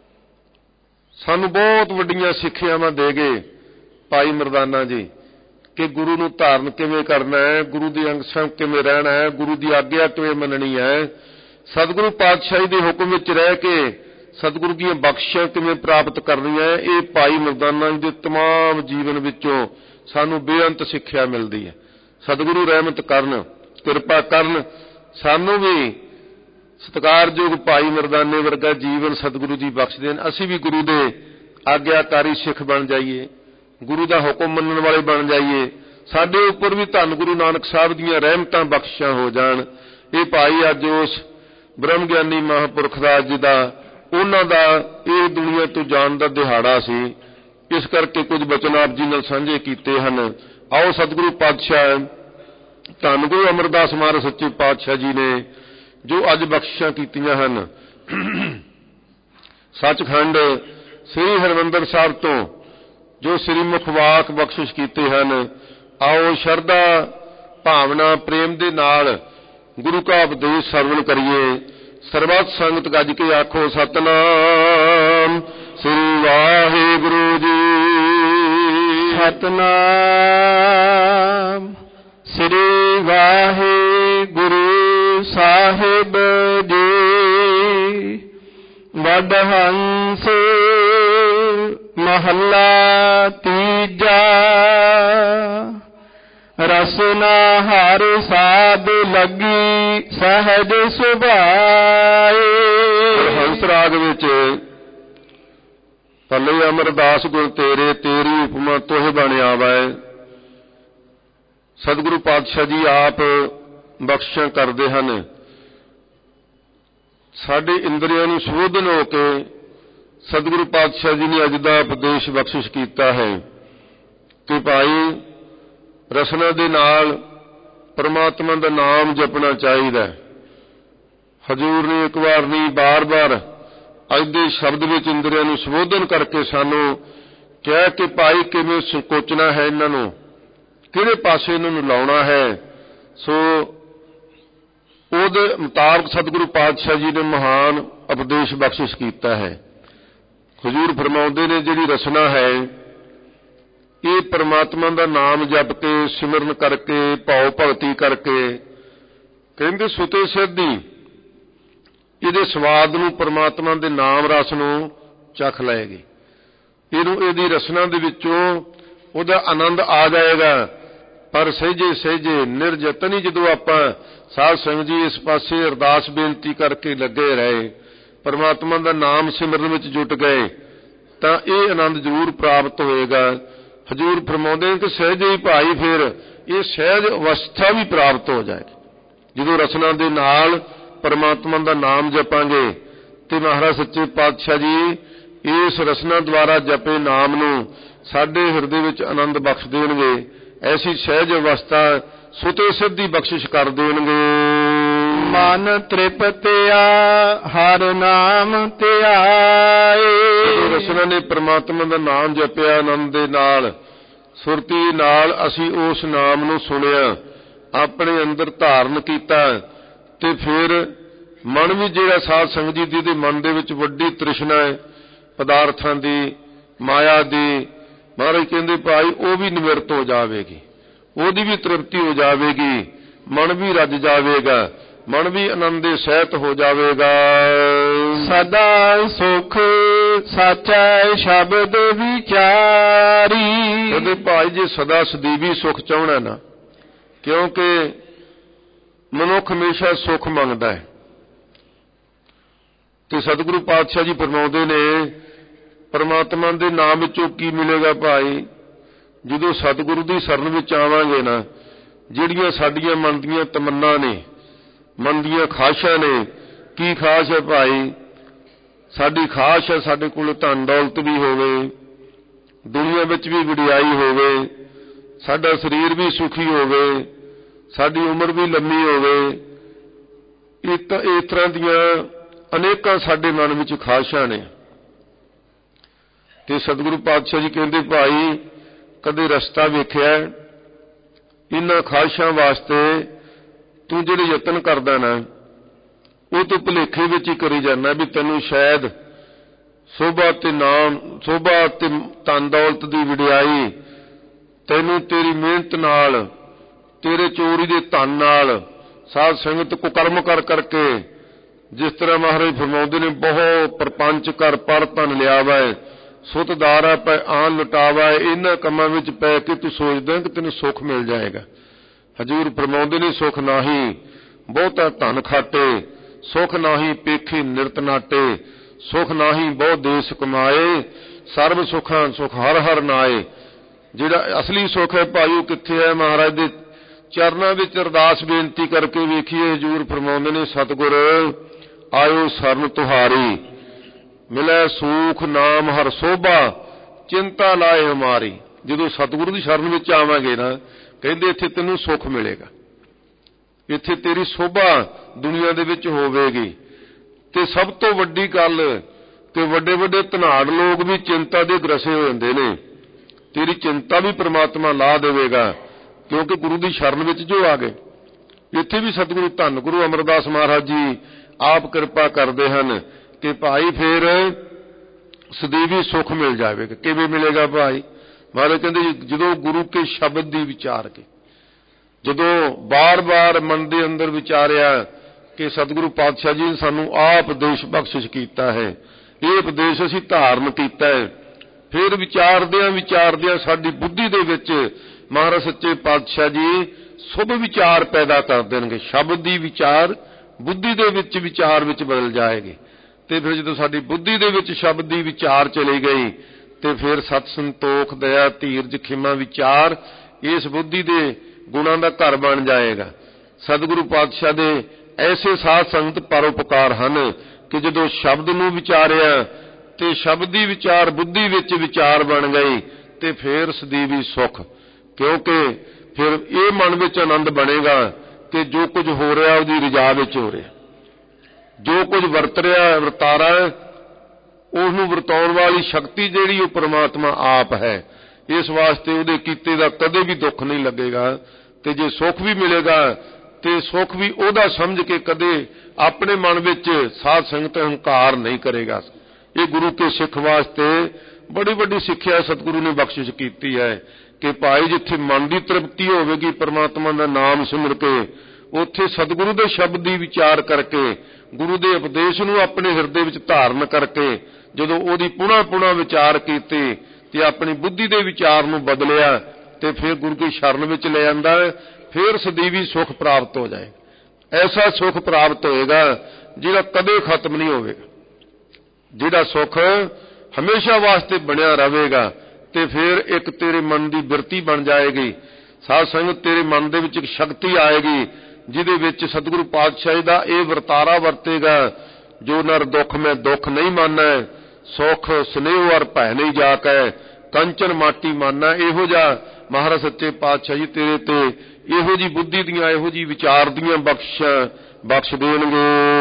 ਸਾਨੂੰ ਬਹੁਤ ਵੱਡੀਆਂ ਸਿੱਖਿਆਵਾਂ ਦੇ ਗਏ ਭਾਈ ਮਰਦਾਨਾ ਜੀ। ਕਿ ਗੁਰੂ ਨੂੰ ਧਾਰਨ ਕਿਵੇਂ ਕਰਨਾ ਹੈ, ਗੁਰੂ ਦੀ ਅੰਗ ਸੰਗ ਕਿਵੇਂ ਰਹਿਣਾ ਹੈ, ਗੁਰੂ ਦੀ ਆਗਿਆ ਕਿਵੇਂ ਮੰਨਣੀ ਹੈ, ਸਤਿਗੁਰੂ ਪਾਤਸ਼ਾਹੀ ਦੇ ਹੁਕਮ ਵਿੱਚ ਰਹਿ ਕੇ ਸਤਿਗੁਰੂ ਦੀਆਂ ਬਖਸ਼ਿਸ਼ਾਂ ਕਿਵੇਂ ਪ੍ਰਾਪਤ ਕਰਨੀਆਂ। ਇਹ ਭਾਈ ਮਰਦਾਨਾ ਜੀ ਦੇ ਤਮਾਮ ਜੀਵਨ ਵਿੱਚੋਂ ਸਾਨੂੰ ਬੇਅੰਤ ਸਿੱਖਿਆ ਮਿਲਦੀ ਹੈ। ਸਤਿਗੁਰੂ ਰਹਿਮਤ ਕਰਨ, ਕਿਰਪਾ ਕਰਨ, ਸਾਨੂੰ ਵੀ ਸਤਿਕਾਰਯੋਗ ਭਾਈ ਮਰਦਾਨੇ ਵਰਗਾ ਜੀਵਨ ਸਤਿਗੁਰੂ ਜੀ ਬਖਸ਼ ਦੇਣ। ਅਸੀਂ ਵੀ ਗੁਰੂ ਦੇ ਆਗਿਆਕਾਰੀ ਸਿੱਖ ਬਣ ਜਾਈਏ, ਗੁਰੂ ਦਾ ਹੁਕਮ ਮੰਨਣ ਵਾਲੇ ਬਣ ਜਾਈਏ। ਸਾਡੇ ਉੱਪਰ ਵੀ ਧੰਨ ਗੁਰੂ ਨਾਨਕ ਸਾਹਿਬ ਦੀਆਂ ਰਹਿਮਤਾਂ ਬਖਸ਼ਿਸ਼ਾਂ ਹੋ ਜਾਣ। ਇਹ ਭਾਈ ਅੱਜ ਉਸ ਬ੍ਰਹਮ ਗਿਆਨੀ ਮਹਾਂਪੁਰਖ ਦਾ ਅੱਜ ਦਾ ਉਹਨਾਂ ਦਾ ਇਹ ਦੁਨੀਆ ਤੋਂ ਜਾਣ ਦਾ ਦਿਹਾੜਾ ਸੀ, ਇਸ ਕਰਕੇ ਕੁਝ ਬਚਨ ਆਪ ਜੀ ਨਾਲ ਸਾਂਝੇ ਕੀਤੇ ਹਨ। ਆਓ ਸਤਿਗੁਰੂ ਪਾਤਸ਼ਾਹ ਧੰਨ ਗੁਰੂ ਅਮਰਦਾਸ ਮਹਾਰਾਜ ਸੱਚੇ ਪਾਤਸ਼ਾਹ ਜੀ ਨੇ ਜੋ ਅੱਜ ਬਖਸ਼ਿਸ਼ਾਂ ਕੀਤੀਆਂ ਹਨ, ਸੱਚਖੰਡ ਸ੍ਰੀ ਹਰਿਮੰਦਰ ਸਾਹਿਬ ਤੋਂ ਜੋ ਸ੍ਰੀ ਮੁਖ ਵਾਕ ਬਖਸ਼ਿਸ਼ ਕੀਤੇ ਹਨ, ਆਓ ਸ਼ਰਧਾ ਭਾਵਨਾ ਪ੍ਰੇਮ ਦੇ ਨਾਲ ਗੁਰੂ ਕਾ ਉਪਦੇਸ਼ ਸਰਵਣ ਕਰੀਏ। ਸਰਬੱਤ ਸੰਗਤ ਗੱਜ ਕੇ ਆਖੋ ਸਤਨਾਮ ਸ੍ਰੀ ਵਾਹਿਗੁਰੂ ਜੀ। ਸਤਨਾਮ ਸ੍ਰੀ ਵਾਹਿਗੁਰੂ ਸਾਹਿਬ ਜੀ। ਵਡਹੰਸ ਮਹੱਲਾ ਤੀਜਾ। ਰਸਨਾ ਹਰ ਸਾਧ ਲੱਗੀ ਸਹਿਜ ਸੁਭਾਏ। ਹੰਸ ਰਾਗ ਵਿੱਚ ਭਲੇ ਅਮਰਦਾਸ ਗੁਣ ਤੇਰੇ, ਤੇਰੀ ਉਪਮਾ ਤੋਹਿ ਬਣ ਆਵੈ। ਸਤਿਗੁਰੂ ਪਾਤਸ਼ਾਹ ਜੀ ਆਪ ਬਖਸ਼ਿਸ਼ਾਂ ਕਰਦੇ ਹਨ। ਸਾਡੇ ਇੰਦਰੀਆਂ ਨੂੰ ਸੋਧਨ ਹੋ ਕੇ ਸਤਿਗੁਰੂ ਪਾਤਸ਼ਾਹ ਜੀ ਨੇ ਅੱਜ ਦਾ ਉਪਦੇਸ਼ ਬਖਸ਼ਿਸ਼ ਕੀਤਾ ਹੈ ਕਿ ਭਾਈ ਰਸਨਾ ਦੇ ਨਾਲ ਪਰਮਾਤਮਾ ਦਾ ਨਾਮ ਜਪਣਾ ਚਾਹੀਦਾ। ਹਜ਼ੂਰ ਨੇ ਇੱਕ ਵਾਰ ਨਹੀਂ ਬਾਰ-ਬਾਰ ਅੱਜ ਦੇ ਸ਼ਬਦ ਵਿੱਚ ਇੰਦਰੀਆਂ ਨੂੰ ਸੰਬੋਧਨ ਕਰਕੇ ਸਾਨੂੰ ਕਿਹਾ ਕਿ ਭਾਈ ਕਿਵੇਂ ਸੰਕੋਚਣਾ ਹੈ, ਇਹਨਾਂ ਨੂੰ ਕਿਹੜੇ ਪਾਸੇ ਇਹਨਾਂ ਨੂੰ ਲਾਉਣਾ ਹੈ। ਸੋ ਉਹਦੇ ਮੁਤਾਬਕ ਸਤਿਗੁਰੂ ਪਾਤਸ਼ਾਹ ਜੀ ਨੇ ਮਹਾਨ ਉਪਦੇਸ਼ ਬਖਸ਼ਿਸ਼ ਕੀਤਾ ਹੈ। ਹਜ਼ੂਰ ਫਰਮਾਉਂਦੇ ਨੇ ਜਿਹੜੀ ਰਸਨਾ ਹੈ ਇਹ ਪਰਮਾਤਮਾ ਦਾ ਨਾਮ ਜਪ ਕੇ ਸਿਮਰਨ ਕਰਕੇ ਭਾਵ ਭਗਤੀ ਕਰਕੇ ਕਹਿੰਦੇ ਸੁਤੇ ਸਿੱਧੀ ਇਹਦੇ ਸਵਾਦ ਨੂੰ ਪਰਮਾਤਮਾ ਦੇ ਨਾਮ ਰਸ ਨੂੰ ਚਖ ਲਏਗੀ। ਇਹਨੂੰ ਇਹਦੀ ਰਸਨਾ ਦੇ ਵਿੱਚੋਂ ਉਹਦਾ ਆਨੰਦ ਆ ਜਾਏਗਾ। ਪਰ ਸਹਿਜੇ ਸਹਿਜੇ ਨਿਰਜਤਨੀ ਜਦੋਂ ਆਪਾਂ ਸਾਧ ਸੰਗਤ ਜੀ ਇਸ ਪਾਸੇ ਅਰਦਾਸ ਬੇਨਤੀ ਕਰਕੇ ਲੱਗੇ ਰਹੇ, ਪਰਮਾਤਮਾ ਦਾ ਨਾਮ ਸਿਮਰਨ ਵਿੱਚ ਜੁਟ ਗਏ ਤਾਂ ਇਹ ਆਨੰਦ ਜ਼ਰੂਰ ਪ੍ਰਾਪਤ ਹੋਏਗਾ। ਹਜ਼ੂਰ ਫਰਮਾਉਂਦੇ ਨੇ ਕਿ ਸਹਿਜੇ ਹੀ ਭਾਈ ਫਿਰ ਇਹ ਸਹਿਜ ਅਵਸਥਾ ਵੀ ਪ੍ਰਾਪਤ ਹੋ ਜਾਏ ਜਦੋਂ ਰਸਨਾ ਦੇ ਨਾਲ ਪਰਮਾਤਮਾ ਦਾ ਨਾਮ ਜਪਾਂਗੇ। ਤੇ ਮਹਾਰਾਜ ਸੱਚੇ ਪਾਤਸ਼ਾਹ ਜੀ ਇਸ ਰਸਨਾ ਦੁਆਰਾ ਜਪੇ ਨਾਮ ਨੂੰ ਸਾਡੇ ਹਿਰਦੇ ਵਿੱਚ ਆਨੰਦ ਬਖਸ਼ ਦੇਣਗੇ। ਐਸੀ ਸਹਿਜ ਅਵਸਥਾ ਸੁਤੇ ਸਿੱਧੀ ਬਖਸ਼ਿਸ਼ ਕਰ ਦੇਣਗੇ। ਮਨ ਤ੍ਰਿਪਤਿਆ ਹਰ ਨਾਮ ਧਿਆਏ। ਰਸਨਾ ਨੇ ਪਰਮਾਤਮਾ ਦਾ ਨਾਮ ਜਪਿਆ ਆਨੰਦ ਦੇ ਨਾਲ, ਸੁਰਤੀ ਨਾਲ ਅਸੀਂ ਉਸ ਨਾਮ ਨੂੰ ਸੁਣਿਆ, ਆਪਣੇ ਅੰਦਰ ਧਾਰਨ ਕੀਤਾ ਤੇ ਫਿਰ ਮਨ ਵੀ ਜਿਹੜਾ ਸਾਧ ਸੰਗਤ ਜੀ ਦੇ ਮਨ ਦੇ ਵਿੱਚ ਵੱਡੀ ਤ੍ਰਿਸ਼ਨਾ ਹੈ ਪਦਾਰਥਾਂ ਦੀ, ਮਾਇਆ ਦੀ, ਮਹਾਰਾਜ ਕਹਿੰਦੇ ਭਾਈ ਉਹ ਵੀ ਨਿਵਰਤ ਹੋ ਜਾਵੇਗੀ, ਉਹਦੀ ਵੀ ਤ੍ਰਿਪਤੀ ਹੋ ਜਾਵੇਗੀ, ਮਨ ਵੀ ਰੱਜ ਜਾਵੇਗਾ, ਮਨ ਵੀ ਆਨੰਦੇ ਸਹਿਤ ਹੋ ਜਾਵੇਗਾ। ਸਦਾ ਸੁਖ ਸਾਚੈ ਸ਼ਬਦ ਵਿਚਾਰੀ। ਕਹਿੰਦੇ ਭਾਈ ਜੇ ਸਦਾ ਸਦੀਵੀ ਸੁਖ ਚਾਹਣਾ ਨਾ, ਕਿਉਂਕਿ ਮਨੁੱਖ ਹਮੇਸ਼ਾ ਸੁਖ ਮੰਗਦਾ ਹੈ ਤੇ ਸਤਿਗੁਰੂ ਪਾਤਸ਼ਾਹ ਜੀ ਫਰਮਾਉਂਦੇ ਨੇ ਪਰਮਾਤਮਾ ਦੇ ਨਾਮ ਵਿੱਚੋਂ ਕੀ ਮਿਲੇਗਾ ਭਾਈ, ਜਦੋਂ ਸਤਿਗੁਰੂ ਦੀ ਸ਼ਰਨ ਵਿੱਚ ਆਵਾਂਗੇ ਨਾ, ਜਿਹੜੀਆਂ ਸਾਡੀਆਂ ਮਨ ਦੀਆਂ ਤਮੰਨਾ ਨੇ, ਮਨ ਦੀਆਂ ਖਾਸ਼ਾਂ ਨੇ। ਕੀ ਖਾਸ਼ ਹੈ ਭਾਈ? ਸਾਡੀ ਖਾਸ਼ ਹੈ ਸਾਡੇ ਕੋਲ ਧਨ ਦੌਲਤ ਵੀ ਹੋਵੇ, ਦੁਨੀਆ ਵਿੱਚ ਵੀ ਵਡਿਆਈ ਹੋਵੇ, ਸਾਡਾ ਸਰੀਰ ਵੀ ਸੁਖੀ ਹੋਵੇ, ਸਾਡੀ ਉਮਰ ਵੀ ਲੰਮੀ ਹੋਵੇ। ਇਹ ਤਾਂ ਇਸ ਤਰ੍ਹਾਂ ਦੀਆਂ ਅਨੇਕਾਂ ਸਾਡੇ ਮਨ ਵਿੱਚ ਖਾਸ਼ਾਂ ਨੇ ਤੇ ਸਤਿਗੁਰੂ ਪਾਤਸ਼ਾਹ ਜੀ ਕਹਿੰਦੇ ਭਾਈ ਕਦੇ ਰਸਤਾ ਵੇਖਿਆ ਇਹਨਾਂ ਖਾਸ਼ਾਂ ਵਾਸਤੇ? ਤੂੰ ਜਿਹੜੇ ਯਤਨ ਕਰਦਾ ਨਾ ਉਹ ਤੂੰ ਭੁਲੇਖੇ ਵਿੱਚ ਹੀ ਕਰੀ ਜਾਂਦਾ ਵੀ ਤੈਨੂੰ ਸ਼ਾਇਦ ਸੋਭਾ ਤੇ ਨਾਮ, ਸੋਭਾ ਤੇ ਧਨ ਦੌਲਤ ਦੀ ਵਡਿਆਈ ਤੈਨੂੰ ਤੇਰੀ ਮਿਹਨਤ ਨਾਲ, ਤੇਰੇ ਚੋਰੀ ਦੇ ਧਨ ਨਾਲ, ਸਾਧ ਸੰਗਤ ਕੁਕਰਮ ਕਰ ਕਰਕੇ, ਜਿਸ ਤਰ੍ਹਾਂ ਮਹਾਰਾਜ ਫਰਮਾਉਂਦੇ ਨੇ, ਬਹੁਤ ਪ੍ਰਪੰਚ ਕਰ ਪਰ ਧਨ ਲਿਆ ਵੈ, ਸੁਤ ਦਾਰਾ ਪੈ ਆਨ ਲੁਟਾਵਾ। ਇਹਨਾਂ ਕੰਮਾਂ ਵਿੱਚ ਪੈ ਕੇ ਤੂੰ ਸੋਚਦਾ ਕਿ ਤੈਨੂੰ ਸੁੱਖ ਮਿਲ ਜਾਏਗਾ। ਹਜ਼ੂਰ ਫਰਮਾਉਂਦੇ ਨੇ, ਸੁੱਖ ਨਾਹੀ ਬਹੁਤਾ ਧਨ ਖਾਟੇ, ਸੁੱਖ ਨਾਹੀ ਪੇਖੀ ਨਿਰਤ ਨਾਟੇ, ਸੁੱਖ ਨਾਹੀ ਬਹੁ ਦੇਸ ਕਮਾਏ, ਸਰਬ ਸੁੱਖਾਂ ਸੁੱਖ ਹਰ ਹਰ ਨਾਏ। ਜਿਹੜਾ ਅਸਲੀ ਸੁੱਖ ਹੈ ਭਾਈ ਉਹ ਕਿੱਥੇ ਹੈ? ਮਹਾਰਾਜ ਦੇ ਚਰਨਾਂ ਵਿੱਚ ਅਰਦਾਸ ਬੇਨਤੀ ਕਰਕੇ ਵੇਖੀਏ। ਹਜ਼ੂਰ ਫਰਮਾਉਂਦੇ ਨੇ, ਸਤਿਗੁਰ ਆਇਓ ਸਰਨ ਤੁਹਾਰੀ, ਮਿਲੈ ਸੂਖ ਨਾਮ ਹਰ ਸੋਭਾ, ਚਿੰਤਾ ਲਾਏ ਹਮਾਰੀ। ਜਦੋਂ ਸਤਿਗੁਰੂ ਦੀ ਸ਼ਰਨ ਵਿੱਚ ਆਵਾਂਗੇ ਨਾ, ਕਹਿੰਦੇ ਇੱਥੇ ਤੈਨੂੰ ਸੁੱਖ ਮਿਲੇਗਾ, ਇੱਥੇ ਤੇਰੀ ਸੋਭਾ ਦੁਨੀਆ ਦੇ ਵਿੱਚ ਹੋਵੇਗੀ। ਤੇ ਸਭ ਤੋਂ ਵੱਡੀ ਗੱਲ ਕਿ ਵੱਡੇ ਵੱਡੇ ਧਨਾੜ ਲੋਕ ਵੀ ਚਿੰਤਾ ਦੇ ਗ੍ਰਸੇ ਹੋ ਜਾਂਦੇ ਨੇ, ਤੇਰੀ ਚਿੰਤਾ ਵੀ ਪ੍ਰਮਾਤਮਾ ਲਾ ਦੇਵੇਗਾ, ਕਿਉਂਕਿ ਗੁਰੂ ਦੀ ਸ਼ਰਨ ਵਿੱਚ ਜੋ ਆ ਗਏ। ਇੱਥੇ ਵੀ ਸਤਿਗੁਰੂ ਧੰਨ ਗੁਰੂ ਅਮਰਦਾਸ ਮਹਾਰਾਜ ਜੀ ਆਪ ਕਿਰਪਾ ਕਰਦੇ ਹਨ ਕਿ ਭਾਈ ਫੇਰ ਸਦੀਵੀ ਸੁੱਖ ਮਿਲ ਜਾਵੇਗਾ। ਕਿਵੇਂ ਮਿਲੇਗਾ ਭਾਈ? ਮਹਾਰਾਜ ਕਹਿੰਦੇ, ਜਦੋਂ ਗੁਰੂ ਕੇ ਸ਼ਬਦ ਦੀ ਵਿਚਾਰ ਕੇ, ਜਦੋਂ ਬਾਰ-ਬਾਰ ਮਨ ਦੇ ਅੰਦਰ ਵਿਚਾਰਿਆ ਕਿ ਸਤਿਗੁਰੂ ਪਾਤਸ਼ਾਹ ਜੀ ਨੇ ਸਾਨੂੰ ਆਪ ਉਪਦੇਸ਼ ਬਖਸ਼ਿਸ਼ ਕੀਤਾ ਹੈ, ਇਹ ਉਪਦੇਸ਼ ਅਸੀਂ ਧਾਰਨ ਕੀਤਾ ਹੈ, ਫਿਰ ਵਿਚਾਰਦਿਆਂ ਵਿਚਾਰਦਿਆਂ ਸਾਡੀ ਬੁੱਧੀ ਦੇ ਵਿੱਚ ਮਹਾਰਾਜ ਸੱਚੇ ਪਾਤਸ਼ਾਹ ਜੀ ਸੁਭ ਵਿਚਾਰ ਪੈਦਾ ਕਰ ਦੇਣਗੇ। ਸ਼ਬਦ ਦੀ ਵਿਚਾਰ ਬੁੱਧੀ ਦੇ ਵਿੱਚ ਵਿਚਾਰ ਵਿੱਚ ਬਦਲ ਜਾਏਗੀ। ਤੇ ਫਿਰ ਜਦੋਂ ਸਾਡੀ ਬੁੱਧੀ ਦੇ ਵਿੱਚ ਸ਼ਬਦ ਦੀ ਵਿਚਾਰ ਚਲੀ ਗਈ ਤੇ ਫਿਰ ਸਤ ਸੰਤੋਖ ਦਇਆ ਧੀਰਜ ਖਿਮਾ ਵਿਚਾਰ ਇਸ ਬੁੱਧੀ ਦੇ ਗੁਣਾਂ ਦਾ ਘਰ ਬਣ ਜਾਏਗਾ। ਸਤਿਗੁਰੂ ਪਾਤਸ਼ਾਹ ਦੇ ਐਸੇ ਸਾਧ ਸੰਗਤ ਪਰਉਪਕਾਰ ਹਨ ਕਿ ਜਦੋਂ ਸ਼ਬਦ ਨੂੰ ਵਿਚਾਰਿਆ ਤੇ ਸ਼ਬਦ ਦੀ ਵਿਚਾਰ ਬੁੱਧੀ ਵਿੱਚ ਵਿਚਾਰ ਬਣ ਗਈ ਤੇ ਫਿਰ ਸਦੀਵੀ ਸੁੱਖ। ਕਿਉਂਕਿ ਫਿਰ ਇਹ ਮਨ ਵਿੱਚ ਆਨੰਦ ਬਣੇਗਾ ਕਿ ਜੋ ਕੁਝ ਹੋ ਰਿਹਾ ਉਹਦੀ ਰਜ਼ਾ ਵਿੱਚ ਹੋ ਰਿਹਾ, ਜੋ ਕੁਝ ਵਰਤ ਰਿਹਾ ਵਰਤਾਰਾ ਉਸ ਨੂੰ ਵਰਤਾਉਣ ਵਾਲੀ ਸ਼ਕਤੀ ਜਿਹੜੀ ਉਹ ਪ੍ਰਮਾਤਮਾ ਆਪ ਹੈ। ਇਸ ਵਾਸਤੇ ਉਹਦੇ ਕੀਤੇ ਦਾ ਕਦੇ ਵੀ ਦੁੱਖ ਨਹੀਂ ਲੱਗੇਗਾ। ਤੇ ਜੇ ਸੁੱਖ ਵੀ ਮਿਲੇਗਾ ਤੇ ਸੁੱਖ ਵੀ ਉਹਦਾ ਸਮਝ ਕੇ ਕਦੇ ਆਪਣੇ ਮਨ ਵਿੱਚ ਸਾਧ ਸੰਗਤ ਹੰਕਾਰ ਨਹੀਂ ਕਰੇਗਾ। ਇਹ ਗੁਰੂ ਕੇ ਸਿੱਖ ਵਾਸਤੇ ਬੜੀ ਵੱਡੀ ਸਿੱਖਿਆ ਸਤਿਗੁਰੂ ਨੇ ਬਖਸ਼ਿਸ਼ ਕੀਤੀ ਹੈ ਕਿ ਭਾਈ ਜਿੱਥੇ ਮਨ ਦੀ ਤ੍ਰਿਪਤੀ ਹੋਵੇਗੀ ਪਰਮਾਤਮਾ ਦਾ ਨਾਮ ਸਿਮਰ ਕੇ, ਉੱਥੇ ਸਤਿਗੁਰੂ ਦੇ ਸ਼ਬਦ ਦੀ ਵਿਚਾਰ ਕਰਕੇ, ਗੁਰੂ ਦੇ ਉਪਦੇਸ਼ ਨੂੰ ਆਪਣੇ ਹਿਰਦੇ ਵਿੱਚ ਧਾਰਨ ਕਰਕੇ, ਜਦੋਂ ਉਹਦੀ ਪੁਣਾ ਪੁਣਾ ਵਿਚਾਰ ਕੀਤੀ ਤੇ ਆਪਣੀ ਬੁੱਧੀ ਦੇ ਵਿਚਾਰ ਨੂੰ ਬਦਲਿਆ ਤੇ ਫਿਰ ਗੁਰੂ ਦੀ ਸ਼ਰਨ ਵਿੱਚ ਲੈ ਜਾਂਦਾ ਹੈ, ਫਿਰ ਸਦੀਵੀ ਸੁੱਖ ਪ੍ਰਾਪਤ ਹੋ ਜਾਏ। ਐਸਾ ਸੁੱਖ ਪ੍ਰਾਪਤ ਹੋਏਗਾ ਜਿਹੜਾ ਕਦੇ ਖਤਮ ਨਹੀਂ ਹੋਵੇਗਾ, ਜਿਹੜਾ ਸੁੱਖ ਹਮੇਸ਼ਾ ਵਾਸਤੇ ਬਣਿਆ ਰਹੇਗਾ। ਤੇ ਫਿਰ ਇੱਕ ਤੇਰੇ ਮਨ ਦੀ ਬਿਰਤੀ ਬਣ ਜਾਏਗੀ, ਸਾਧ ਸੰਗਤ ਤੇਰੇ ਮਨ ਦੇ ਵਿੱਚ ਇੱਕ ਸ਼ਕਤੀ ਆਏਗੀ ਜਿਹਦੇ ਵਿੱਚ ਸਤਿਗੁਰੂ ਪਾਤਸ਼ਾਹ ਦਾ ਇਹ ਵਰਤਾਰਾ ਵਰਤੇਗਾ, ਜੋ ਨਰ ਦੁੱਖ ਮੈਂ ਦੁੱਖ ਨਹੀਂ ਮਾਨੈ, ਸੁਖ ਸਨੇਹ ਅਰ ਭੈ ਨਹੀਂ ਜਾਕੈ, ਕੰਚਨ ਮਾਟੀ ਮਾਨੈ। ਇਹੋ ਜਿਹਾ ਮਹਾਰਾਜ ਸੱਚੇ ਪਾਤਸ਼ਾਹ ਜੀ ਤੇਰੇ ਤੇ ਇਹੋ ਜੀ ਬੁੱਧੀ ਦੀਆਂ ਇਹੋ ਜੀ ਵਿਚਾਰ ਦੀਆਂ ਬਖਸ਼ ਬਖਸ਼ ਦੇਣਗੇ।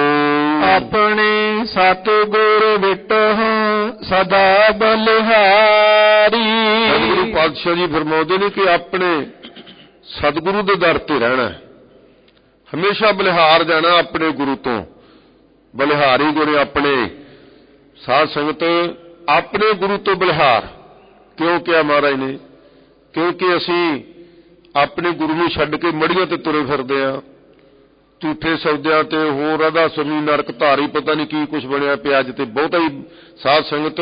ਆਪਣੇ ਸਤਿਗੁਰ ਵਿਟਹੁ ਸਦਾ ਬਲਿਹਾਰੀ। ਸਤਿਗੁਰੂ ਪਾਤਸ਼ਾਹ ਜੀ ਫਰਮਾਉਂਦੇ ਨੇ ਕਿ ਆਪਣੇ ਸਤਿਗੁਰੂ ਦੇ ਦਰ ਤੇ ਰਹਿਣਾ, ਹਮੇਸ਼ਾ ਬਲਿਹਾਰ ਜਾਣਾ ਆਪਣੇ ਗੁਰੂ ਤੋਂ। ਬਲਿਹਾਰੀ ਗੁਰੂ ਆਪਣੇ ਸਾਧ ਸੰਗਤ ਆਪਣੇ ਗੁਰੂ ਤੋਂ ਬਲਿਹਾਰ ਕਿਉਂ ਕਿਹਾ ਮਹਾਰਾਜ ਨੇ? ਕਿਉਂਕਿ ਅਸੀਂ ਆਪਣੇ ਗੁਰੂ ਨੂੰ ਛੱਡ ਕੇ ਮੜੀਆਂ ਤੇ ਤੁਰੇ ਫਿਰਦੇ ਆ, ਝੂਠੇ ਸੌਦਿਆਂ ਤੇ ਹੋਰ ਅਦਾ ਸਮੀ ਨਰਕ ਧਾਰੀ ਪਤਾ ਨਹੀਂ ਕੀ ਕੁਛ ਬਣਿਆ ਪਿਆ। ਅੱਜ ਤੇ ਬਹੁਤਾ ਹੀ ਸਾਧ ਸੰਗਤ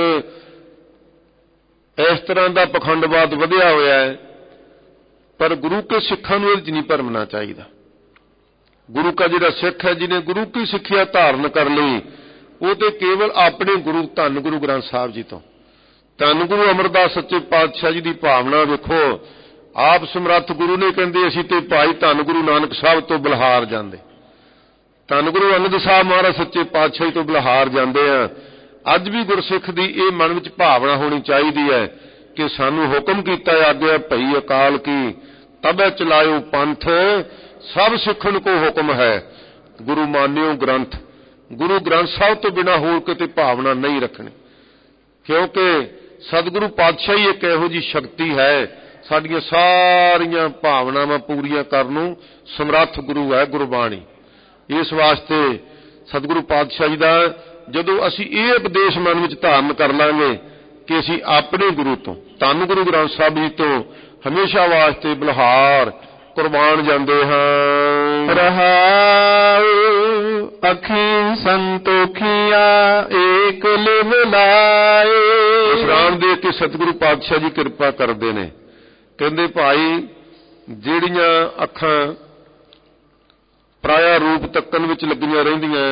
ਇਸ ਤਰ੍ਹਾਂ ਦਾ ਪਖੰਡਵਾਦ ਵਧਿਆ ਹੋਇਆ ਹੈ, ਪਰ ਗੁਰੂ ਕੇ ਸਿੱਖਾਂ ਨੂੰ ਇਹਦੇ 'ਚ ਨਹੀਂ ਭਰਮਣਾ ਚਾਹੀਦਾ। ਗੁਰੂ ਕਾ ਜਿਹੜਾ ਸਿੱਖ ਹੈ ਜਿਹਨੇ ਗੁਰੂ ਕੀ ਸਿੱਖਿਆ ਧਾਰਨ ਕਰ ਲਈ, ਉਹ ਤੇ ਕੇਵਲ ਆਪਣੇ ਗੁਰੂ ਧੰਨ ਗੁਰੂ ਗ੍ਰੰਥ ਸਾਹਿਬ ਜੀ ਤੋਂ, ਧੰਨ ਗੁਰੂ ਅਮਰਦਾਸ ਸੱਚੇ ਪਾਤਸ਼ਾਹ ਜੀ ਦੀ ਭਾਵਨਾ ਵੇਖੋ। ਆਪ ਸਮਰੱਥ ਗੁਰੂ ਨੇ ਕਹਿੰਦੇ ਅਸੀਂ ਤੇ ਭਾਈ ਧੰਨ ਗੁਰੂ ਨਾਨਕ ਸਾਹਿਬ ਤੋਂ ਬਲਿਹਾਰ ਜਾਂਦੇ, ਧੰਨ ਗੁਰੂ ਅੰਗਦ ਸਾਹਿਬ ਮਹਾਰਾਜ ਸੱਚੇ ਪਾਤਸ਼ਾਹ ਤੋਂ ਬਲਿਹਾਰ ਜਾਂਦੇ ਆ। ਅੱਜ ਵੀ ਗੁਰਸਿੱਖ ਦੀ ਇਹ ਮਨ ਵਿੱਚ ਭਾਵਨਾ ਹੋਣੀ ਚਾਹੀਦੀ ਹੈ ਕਿ ਸਾਨੂੰ ਹੁਕਮ ਕੀਤਾ ਆਗਿਆ ਭਈ ਅਕਾਲ ਕੀ, ਤਬੈ ਚਲਾਇਓ ਪੰਥ, ਸਭ ਸਿੱਖਣ ਕੋ ਹੁਕਮ ਹੈ, ਗੁਰੂ ਮਾਨਿਓ ਗ੍ਰੰਥ। ਗੁਰੂ ਗ੍ਰੰਥ ਸਾਹਿਬ ਤੋਂ ਬਿਨਾਂ ਹੋਰ ਕਿਤੇ ਭਾਵਨਾ ਨਹੀਂ ਰੱਖਣੀ, ਕਿਉਂਕਿ ਸਤਿਗੁਰੂ ਪਾਤਸ਼ਾਹ ਹੀ ਇੱਕ ਇਹੋ ਜਿਹੀ ਸ਼ਕਤੀ ਹੈ, ਸਾਡੀਆਂ ਸਾਰੀਆਂ ਭਾਵਨਾਵਾਂ ਪੂਰੀਆਂ ਕਰਨ ਨੂੰ ਸਮਰੱਥ ਗੁਰੂ ਹੈ ਗੁਰਬਾਣੀ। ਇਸ ਵਾਸਤੇ ਸਤਿਗੁਰੂ ਪਾਤਸ਼ਾਹ ਜੀ ਦਾ ਜਦੋਂ ਅਸੀਂ ਇਹ ਉਪਦੇਸ਼ ਮਨ ਵਿੱਚ ਧਾਰਨ ਕਰ ਲਾਂਗੇ ਕਿ ਅਸੀਂ ਆਪਣੇ ਗੁਰੂ ਤੋਂ ਧੰਨ ਗੁਰੂ ਗ੍ਰੰਥ ਸਾਹਿਬ ਜੀ ਤੋਂ ਹਮੇਸ਼ਾ ਵਾਸਤੇ ਬਲਿਹਾਰ ਕੁਰਬਾਨ ਜਾਂਦੇ ਹਾਂ। ਰਹਾਉ ਅੱਖੀਂ ਸੰਤੋਖੀਆਂ ਏਕ ਲਿਵ ਲਾਏ। ਵਿਸਰਾਮ ਦੇ ਕੇ ਸਤਿਗੁਰੂ ਪਾਤਸ਼ਾਹ ਜੀ ਕਿਰਪਾ ਕਰਦੇ ਨੇ। ਕਹਿੰਦੇ ਭਾਈ ਜਿਹੜੀਆਂ ਅੱਖਾਂ ਪਰਾਇਆ ਰੂਪ ਤੱਕਣ ਵਿੱਚ ਲੱਗੀਆਂ ਰਹਿੰਦੀਆਂ,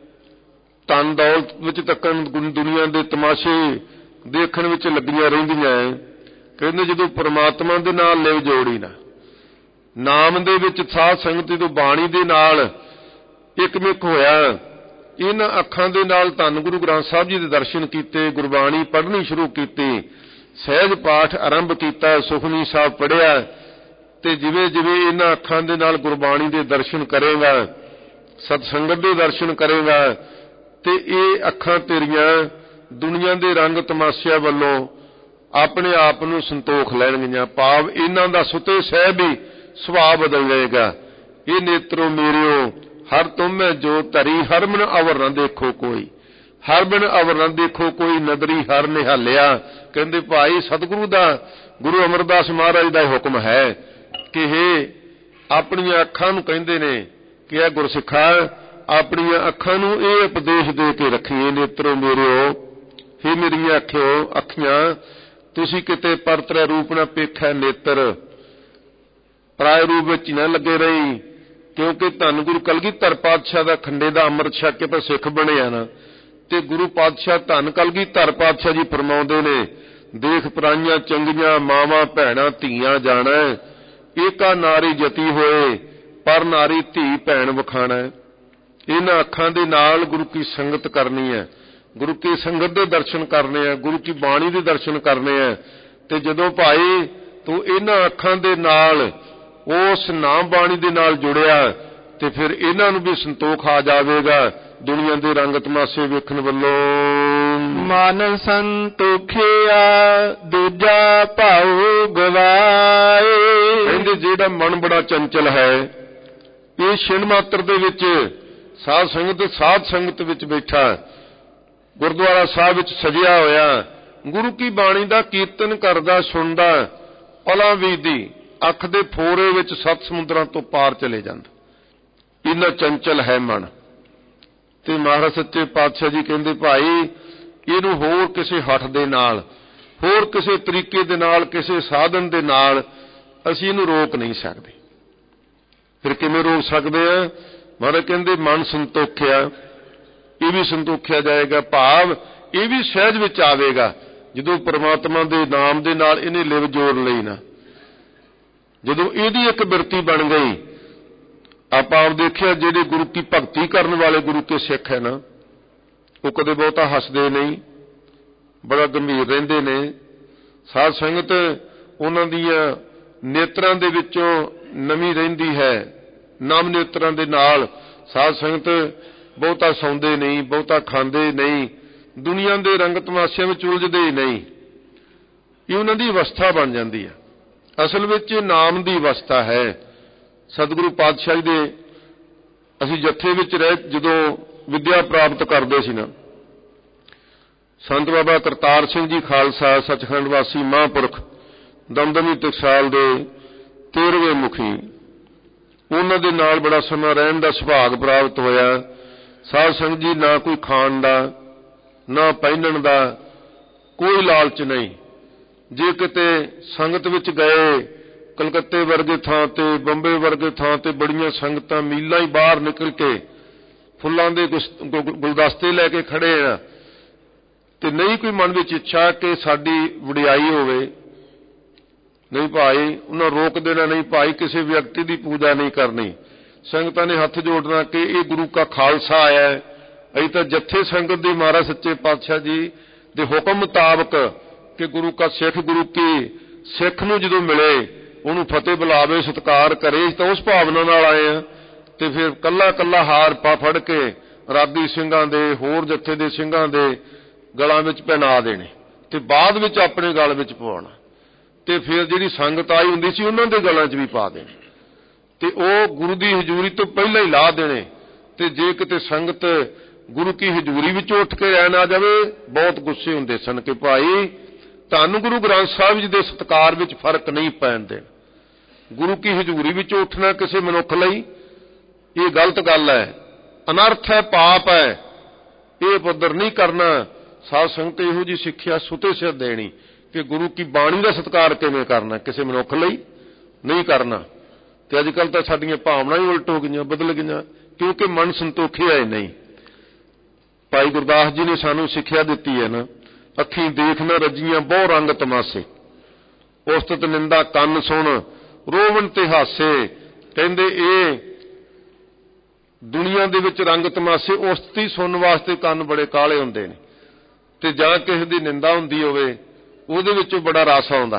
ਧਨ ਦੌਲਤ ਵਿੱਚ ਤੱਕਣ, ਦੁਨੀਆ ਦੇ ਤਮਾਸ਼ੇ ਦੇਖਣ ਵਿੱਚ ਲੱਗੀਆਂ ਰਹਿੰਦੀਆਂ, ਕਹਿੰਦੇ ਜਦੋਂ ਪਰਮਾਤਮਾ ਦੇ ਨਾਲ ਲਿਵ ਜੋੜੀ ਨਾ, ਨਾਮ ਦੇ ਵਿੱਚ ਸਾਧ ਸੰਗਤ ਜਦੋਂ ਬਾਣੀ ਦੇ ਨਾਲ ਇਕਮਿਕ ਹੋਇਆ, ਇਹਨਾਂ ਅੱਖਾਂ ਦੇ ਨਾਲ ਧੰਨ ਗੁਰੂ ਗ੍ਰੰਥ ਸਾਹਿਬ ਜੀ ਦੇ ਦਰਸ਼ਨ ਕੀਤੇ, ਗੁਰਬਾਣੀ ਪੜ੍ਹਨੀ ਸ਼ੁਰੂ ਕੀਤੀ, ਸਹਿਜ ਪਾਠ ਆਰੰਭ ਕੀਤਾ, ਸੁਖਮਨੀ ਸਾਹਿਬ ਪੜ੍ਹਿਆ, ਤੇ ਜਿਵੇਂ ਜਿਵੇਂ ਇਹਨਾਂ ਅੱਖਾਂ ਦੇ ਨਾਲ ਗੁਰਬਾਣੀ ਦੇ ਦਰਸ਼ਨ ਕਰੇਗਾ, ਸਤਸੰਗਤ ਦੇ ਦਰਸ਼ਨ ਕਰੇਗਾ, ਤੇ ਇਹ ਅੱਖਾਂ ਤੇਰੀਆਂ ਦੁਨੀਆ ਦੇ ਰੰਗ ਤਮਾਸ਼ਿਆਂ ਵੱਲੋਂ ਆਪਣੇ ਆਪ ਨੂੰ ਸੰਤੋਖ ਲੈਣਗੀਆਂ। ਭਾਵ ਇਹਨਾਂ ਦਾ ਸੁਤੇ ਸਹਿਬ ਹੀ ਸੁਭਾਅ ਬਦਲ ਜਾਏਗਾ। ਇਹ ਨੇਤਰੋ ਮੇਰਿਓ ਹਰ ਤੁਮੈ ਜੋ ਧਰੀ, ਹਰ ਮਨ ਅਵਰ ਨਾ ਦੇਖੋ ਕੋਈ, ਹਰ ਬਿਨ ਅਵਰ ਨਾ ਦੇਖੋ ਕੋਈ, ਨਦਰੀ ਹਰ ਨਿਹਾਲਿਆ। ਕਹਿੰਦੇ ਭਾਈ ਸਤਿਗੁਰੂ ਦਾ, ਗੁਰੂ ਅਮਰਦਾਸ ਮਹਾਰਾਜ ਦਾ ਹੁਕਮ ਹੈ ਕਿ ਇਹ ਆਪਣੀਆਂ ਅੱਖਾਂ ਨੂੰ ਕਹਿੰਦੇ ਨੇ ਕਿ ਇਹ ਗੁਰਸਿੱਖਾ ਆਪਣੀਆਂ ਅੱਖਾਂ ਨੂੰ ਇਹ ਉਪਦੇਸ਼ ਦੇ ਕੇ ਰੱਖੀਏ, ਨੇਤਰੋ ਮੇਰਿਓ, हे ਮੇਰੀਆਂ ਅੱਖਿਓ, ਅੱਖੀਆਂ ਤੁਸੀਂ ਕਿਤੇ ਪਰਤਰੇ ਰੂਪ ਨਾ ਪੇਖਿਆ, ਨੇਤਰ ਪਰਾਏ ਰੂਪ ਵਿੱਚ ਨਾ ਲੱਗੇ ਰਹੀ, ਕਿਉਂਕਿ ਧੰਨ ਗੁਰੂ ਕਲਗੀਧਰ ਪਾਤਸ਼ਾਹ ਦਾ ਖੰਡੇ ਦਾ ਅੰਮ੍ਰਿਤ ਛਕ ਕੇ ਤਾਂ ਸਿੱਖ ਬਣਿਆ ਨਾ, ਤੇ ਗੁਰੂ ਪਾਤਸ਼ਾਹ ਧੰਨ ਕਲਗੀਧਰ ਪਾਤਸ਼ਾਹ ਜੀ ਫਰਮਾਉਂਦੇ ਨੇ, ਦੇਖ ਪਰਾਈਆਂ ਚੰਗੀਆਂ ਮਾਵਾਂ ਭੈਣਾਂ ਧੀਆਂ ਜਾਣਾ, ਏਕਾ ਨਾਰੀ ਜਤੀ ਹੋਏ ਪਰ ਨਾਰੀ ਧੀ ਭੈਣ ਵਖਾਣਾ। ਇਹਨਾਂ ਅੱਖਾਂ ਦੇ ਨਾਲ ਗੁਰੂ ਕੀ ਸੰਗਤ ਕਰਨੀ ਹੈ, ਗੁਰੂ ਕੀ ਸੰਗਤ ਦੇ ਦਰਸ਼ਨ ਕਰਨੇ ਆ, ਗੁਰੂ ਕੀ ਬਾਣੀ ਦੇ ਦਰਸ਼ਨ ਕਰਨੇ ਆ। ਤੇ ਜਦੋਂ ਭਾਈ ਤੂੰ ਇਹਨਾਂ ਅੱਖਾਂ ਦੇ ਨਾਲ ਉਸ ਨਾਮ ਬਾਣੀ ਦੇ ਨਾਲ ਜੁੜਿਆ, ਤੇ ਫਿਰ ਇਹਨਾਂ ਨੂੰ ਵੀ ਸੰਤੋਖ ਆ ਜਾਵੇਗਾ ਦੁਨੀਆ ਦੇ ਰੰਗ ਤਮਾਸ਼ੇ ਵੇਖਣ ਵੱਲੋਂ। ਮਨ ਸੰਤੋਖਿਆ ਦੂਜਾ ਭਾਉ ਗਵਾਏ। ਕਹਿੰਦੇ ਜਿਹੜਾ ਮਨ ਬੜਾ ਚੰਚਲ ਹੈ, ਇਹ ਛਿਣ ਮਾਤਰ ਦੇ ਵਿੱਚ ਸਾਧ ਸੰਗਤ ਸਾਧ ਸੰਗਤ ਵਿੱਚ ਬੈਠਾ, ਗੁਰਦੁਆਰਾ ਸਾਹਿਬ ਵਿੱਚ ਸਜਿਆ ਹੋਇਆ, ਗੁਰੂ ਕੀ ਬਾਣੀ ਦਾ ਕੀਰਤਨ ਕਰਦਾ ਸੁਣਦਾ, ਪਲਾਂ ਬੀਤਦੀ ਅੱਖ ਦੇ ਫੋਰੇ ਵਿੱਚ ਸੱਤ ਸਮੁੰਦਰਾਂ ਤੋਂ ਪਾਰ ਚਲੇ ਜਾਂਦਾ। ਇੰਨਾ ਚੰਚਲ ਹੈ ਮਨ। ਤੇ ਮਹਾਰਾਜ ਸੱਚੇ ਪਾਤਸ਼ਾਹ ਜੀ ਕਹਿੰਦੇ ਭਾਈ ਇਹਨੂੰ ਹੋਰ ਕਿਸੇ ਹੱਠ ਦੇ ਨਾਲ, ਹੋਰ ਕਿਸੇ ਤਰੀਕੇ ਦੇ ਨਾਲ, ਕਿਸੇ ਸਾਧਨ ਦੇ ਨਾਲ ਅਸੀਂ ਇਹਨੂੰ ਰੋਕ ਨਹੀਂ ਸਕਦੇ। ਫਿਰ ਕਿਵੇਂ ਰੋਕ ਸਕਦੇ ਆ? ਮਹਾਰਾਜ ਕਹਿੰਦੇ ਮਨ ਸੰਤੋਖਿਆ, ਇਹ ਵੀ ਸੰਤੋਖਿਆ ਜਾਏਗਾ, ਭਾਵ ਇਹ ਵੀ ਸਹਿਜ ਵਿੱਚ ਆਵੇਗਾ ਜਦੋਂ ਪਰਮਾਤਮਾ ਦੇ ਨਾਮ ਦੇ ਨਾਲ ਇਹਨੇ ਲਿਵ ਜੋੜ ਲਈ ਨਾ, ਜਦੋਂ ਇਹਦੀ ਇੱਕ ਬਿਰਤੀ ਬਣ ਗਈ। ਆਪਾਂ ਆਪ ਦੇਖਿਆ ਜਿਹੜੇ ਗੁਰੂ ਕੀ ਭਗਤੀ ਕਰਨ ਵਾਲੇ ਗੁਰੂ ਕੇ ਸਿੱਖ ਹੈ ਨਾ, ਉਹ ਕਦੇ ਬਹੁਤਾ ਹੱਸਦੇ ਨਹੀਂ, ਬੜਾ ਗੰਭੀਰ ਰਹਿੰਦੇ ਨੇ। ਸਾਧ ਸੰਗਤ ਉਹਨਾਂ ਦੀਆਂ ਨੇਤਰਾਂ ਦੇ ਵਿੱਚੋਂ ਨਵੀਂ ਰਹਿੰਦੀ ਹੈ, ਨਮ ਨੇਤਰਾਂ ਦੇ ਨਾਲ ਸਾਧ ਸੰਗਤ ਬਹੁਤਾ ਸੌਂਦੇ ਨਹੀਂ, ਬਹੁਤਾ ਖਾਂਦੇ ਨਹੀਂ, ਦੁਨੀਆ ਦੇ ਰੰਗ ਤਮਾਸ਼ਿਆਂ ਵਿੱਚ ਉਲਝਦੇ ਹੀ ਨਹੀਂ। ਇਹ ਉਹਨਾਂ ਦੀ ਅਵਸਥਾ ਬਣ ਜਾਂਦੀ ਹੈ। ਅਸਲ ਵਿੱਚ ਨਾਮ ਦੀ ਅਵਸਥਾ ਹੈ। ਸਤਿਗੁਰੂ ਪਾਤਸ਼ਾਹ ਜੀ ਦੇ ਅਸੀਂ ਜੱਥੇ ਵਿੱਚ ਰਹਿ ਜਦੋਂ ਵਿਦਿਆ ਪ੍ਰਾਪਤ ਕਰਦੇ ਸੀ ਨਾ, ਸੰਤ ਬਾਬਾ ਕਰਤਾਰ ਸਿੰਘ ਜੀ ਖਾਲਸਾ ਸੱਚਖੰਡ ਵਾਸੀ ਮਹਾਂਪੁਰਖ ਦਮਦਮੀ ਟਕਸਾਲ ਦੇ ਤੇਰਵੇਂ ਮੁਖੀ, ਉਹਨਾਂ ਦੇ ਨਾਲ ਬੜਾ ਸਮਾਂ ਰਹਿਣ ਦਾ ਸੁਭਾਗ ਪ੍ਰਾਪਤ ਹੋਇਆ। ਸਾਧ ਸੰਗਤ ਜੀ ਨਾ ਕੋਈ ਖਾਣ ਦਾ ਨਾ ਪਹਿਨਣ ਦਾ ਕੋਈ ਲਾਲਚ ਨਹੀਂ। ਜੇ ਕਿਤੇ ਸੰਗਤ ਵਿੱਚ ਗਏ, ਕਲਕੱਤੇ ਵਰਗੇ ਥਾਂ ਤੇ, ਬੰਬੇ ਵਰਗੇ ਥਾਂ ਤੇ ਬੜੀਆਂ ਸੰਗਤਾਂ ਮੀਲਾਂ ਹੀ ਬਾਹਰ ਨਿਕਲ ਕੇ ਫੁੱਲਾਂ ਦੇ ਗੁਲਦਸਤੇ ਲੈ ਕੇ ਖੜੇ ਆ, ਤੇ ਨਹੀਂ ਕੋਈ ਮਨ ਵਿੱਚ ਇੱਛਾ ਕਿ ਸਾਡੀ ਵਡਿਆਈ ਹੋਵੇ, ਨਹੀਂ ਭਾਈ ਉਹਨਾਂ ਰੋਕ ਦੇਣਾ, ਨਹੀਂ ਭਾਈ ਕਿਸੇ ਵਿਅਕਤੀ ਦੀ ਪੂਜਾ ਨਹੀਂ ਕਰਨੀ। ਸੰਗਤਾਂ ਨੇ ਹੱਥ ਜੋੜਨਾ ਕਿ ਇਹ ਗੁਰੂ ਕਾ ਖਾਲਸਾ ਆਇਆ ਹੈ, ਅਸੀਂ ਤਾਂ ਜੱਥੇ ਸੰਗਤ ਦੇ ਮਹਾਰਾਜ ਸੱਚੇ ਪਾਤਸ਼ਾਹ ਜੀ ਦੇ ਹੁਕਮ ਮੁਤਾਬਕ ਕਿ ਗੁਰੂ ਕਾ ਸਿੱਖ, ਗੁਰੂ ਕੀ ਸਿੱਖ ਨੂੰ ਜਦੋਂ ਮਿਲੇ ਉਹਨੂੰ ਫਤਿਹ ਬੁਲਾਵੇ, ਸਤਿਕਾਰ ਕਰੇ, ਤਾਂ ਉਸ ਭਾਵਨਾ ਨਾਲ ਆਏ ਆ। ਤੇ ਫਿਰ ਕੱਲਾ ਕੱਲਾ ਹਾਰ ਪਾ ਫੜ ਕੇ ਰਾਗੀ ਸਿੰਘਾਂ ਦੇ, ਹੋਰ ਜੱਥੇ ਦੇ ਸਿੰਘਾਂ ਦੇ ਗਲਾਂ ਵਿੱਚ ਪਹਿਨਾ ਦੇਣੇ, ਤੇ ਬਾਅਦ ਵਿੱਚ ਆਪਣੇ ਗਲ ਵਿੱਚ ਪਵਾਉਣਾ, ਤੇ ਫਿਰ ਜਿਹੜੀ ਸੰਗਤ ਆਈ ਹੁੰਦੀ ਸੀ ਉਹਨਾਂ ਦੇ ਗਲਾਂ 'ਚ ਵੀ ਪਾ ਦੇਣੇ, ਤੇ ਉਹ ਗੁਰੂ ਦੀ ਹਜ਼ੂਰੀ ਤੋਂ ਪਹਿਲਾਂ ਹੀ ਲਾ ਦੇਣੇ। ਤੇ ਜੇ ਕਿਤੇ ਸੰਗਤ ਗੁਰੂ ਕੀ ਹਜ਼ੂਰੀ ਵਿੱਚ ਉੱਠ ਕੇ ਰਹਿ ਨਾ ਜਾਵੇ, ਬਹੁਤ ਗੁੱਸੇ ਹੁੰਦੇ ਸਨ ਕਿ ਭਾਈ ਧੰਨ ਗੁਰੂ ਗ੍ਰੰਥ ਸਾਹਿਬ ਜੀ ਦੇ ਸਤਿਕਾਰ ਵਿੱਚ ਫਰਕ ਨਹੀਂ ਪੈਣ ਦੇਣ। ਗੁਰੂ ਕੀ ਹਜ਼ੂਰੀ ਵਿੱਚ ਉੱਠਣਾ ਕਿਸੇ ਮਨੁੱਖ ਲਈ ਇਹ ਗਲਤ ਗੱਲ ਹੈ, ਅਨਰਥ ਹੈ, ਪਾਪ ਹੈ। ਇਹ ਪੁੱਤਰ ਨਹੀਂ ਕਰਨਾ। ਸਾਧ ਸੰਗਤ ਇਹੋ ਜਿਹੀ ਸਿੱਖਿਆ ਸੁਤੇ ਸਿਰ ਦੇਣੀ ਕਿ ਗੁਰੂ ਕੀ ਬਾਣੀ ਦਾ ਸਤਿਕਾਰ ਕਿਵੇਂ ਕਰਨਾ, ਕਿਸੇ ਮਨੁੱਖ ਲਈ ਨਹੀਂ ਕਰਨਾ। ਤੇ ਅੱਜ ਕੱਲ੍ਹ ਤਾਂ ਸਾਡੀਆਂ ਭਾਵਨਾ ਹੀ ਉਲਟ ਹੋ ਗਈਆਂ, ਬਦਲ ਗਈਆਂ, ਕਿਉਂਕਿ ਮਨ ਸੰਤੋਖਿਆ ਹੀ ਨਹੀਂ। ਭਾਈ ਗੁਰਦਾਸ ਜੀ ਨੇ ਸਾਨੂੰ ਸਿੱਖਿਆ ਦਿੱਤੀ ਹੈ ਨਾ, ਅੱਖੀਂ ਦੇਖ ਨਾ ਰੱਜੀਆਂ ਬਹੁ ਰੰਗ ਤਮਾਸੇ, ਉਸਤਤ ਨਿੰਦਾ ਕੰਨ ਸੁਣ ਰੋਵਣ ਤੇ ਹਾਸੇ। ਕਹਿੰਦੇ ਇਹ ਦੁਨੀਆ ਦੇ ਵਿੱਚ ਰੰਗ ਤਮਾਸ਼ੇ ਉਸਤੀ ਸੁਣਨ ਵਾਸਤੇ ਕੰਨ ਬੜੇ ਕਾਲੇ ਹੁੰਦੇ ਨੇ, ਤੇ ਜਾਂ ਕਿਸੇ ਦੀ ਨਿੰਦਾ ਹੁੰਦੀ ਹੋਵੇ ਉਹਦੇ ਵਿੱਚੋਂ ਬੜਾ ਰਸ ਆਉਂਦਾ।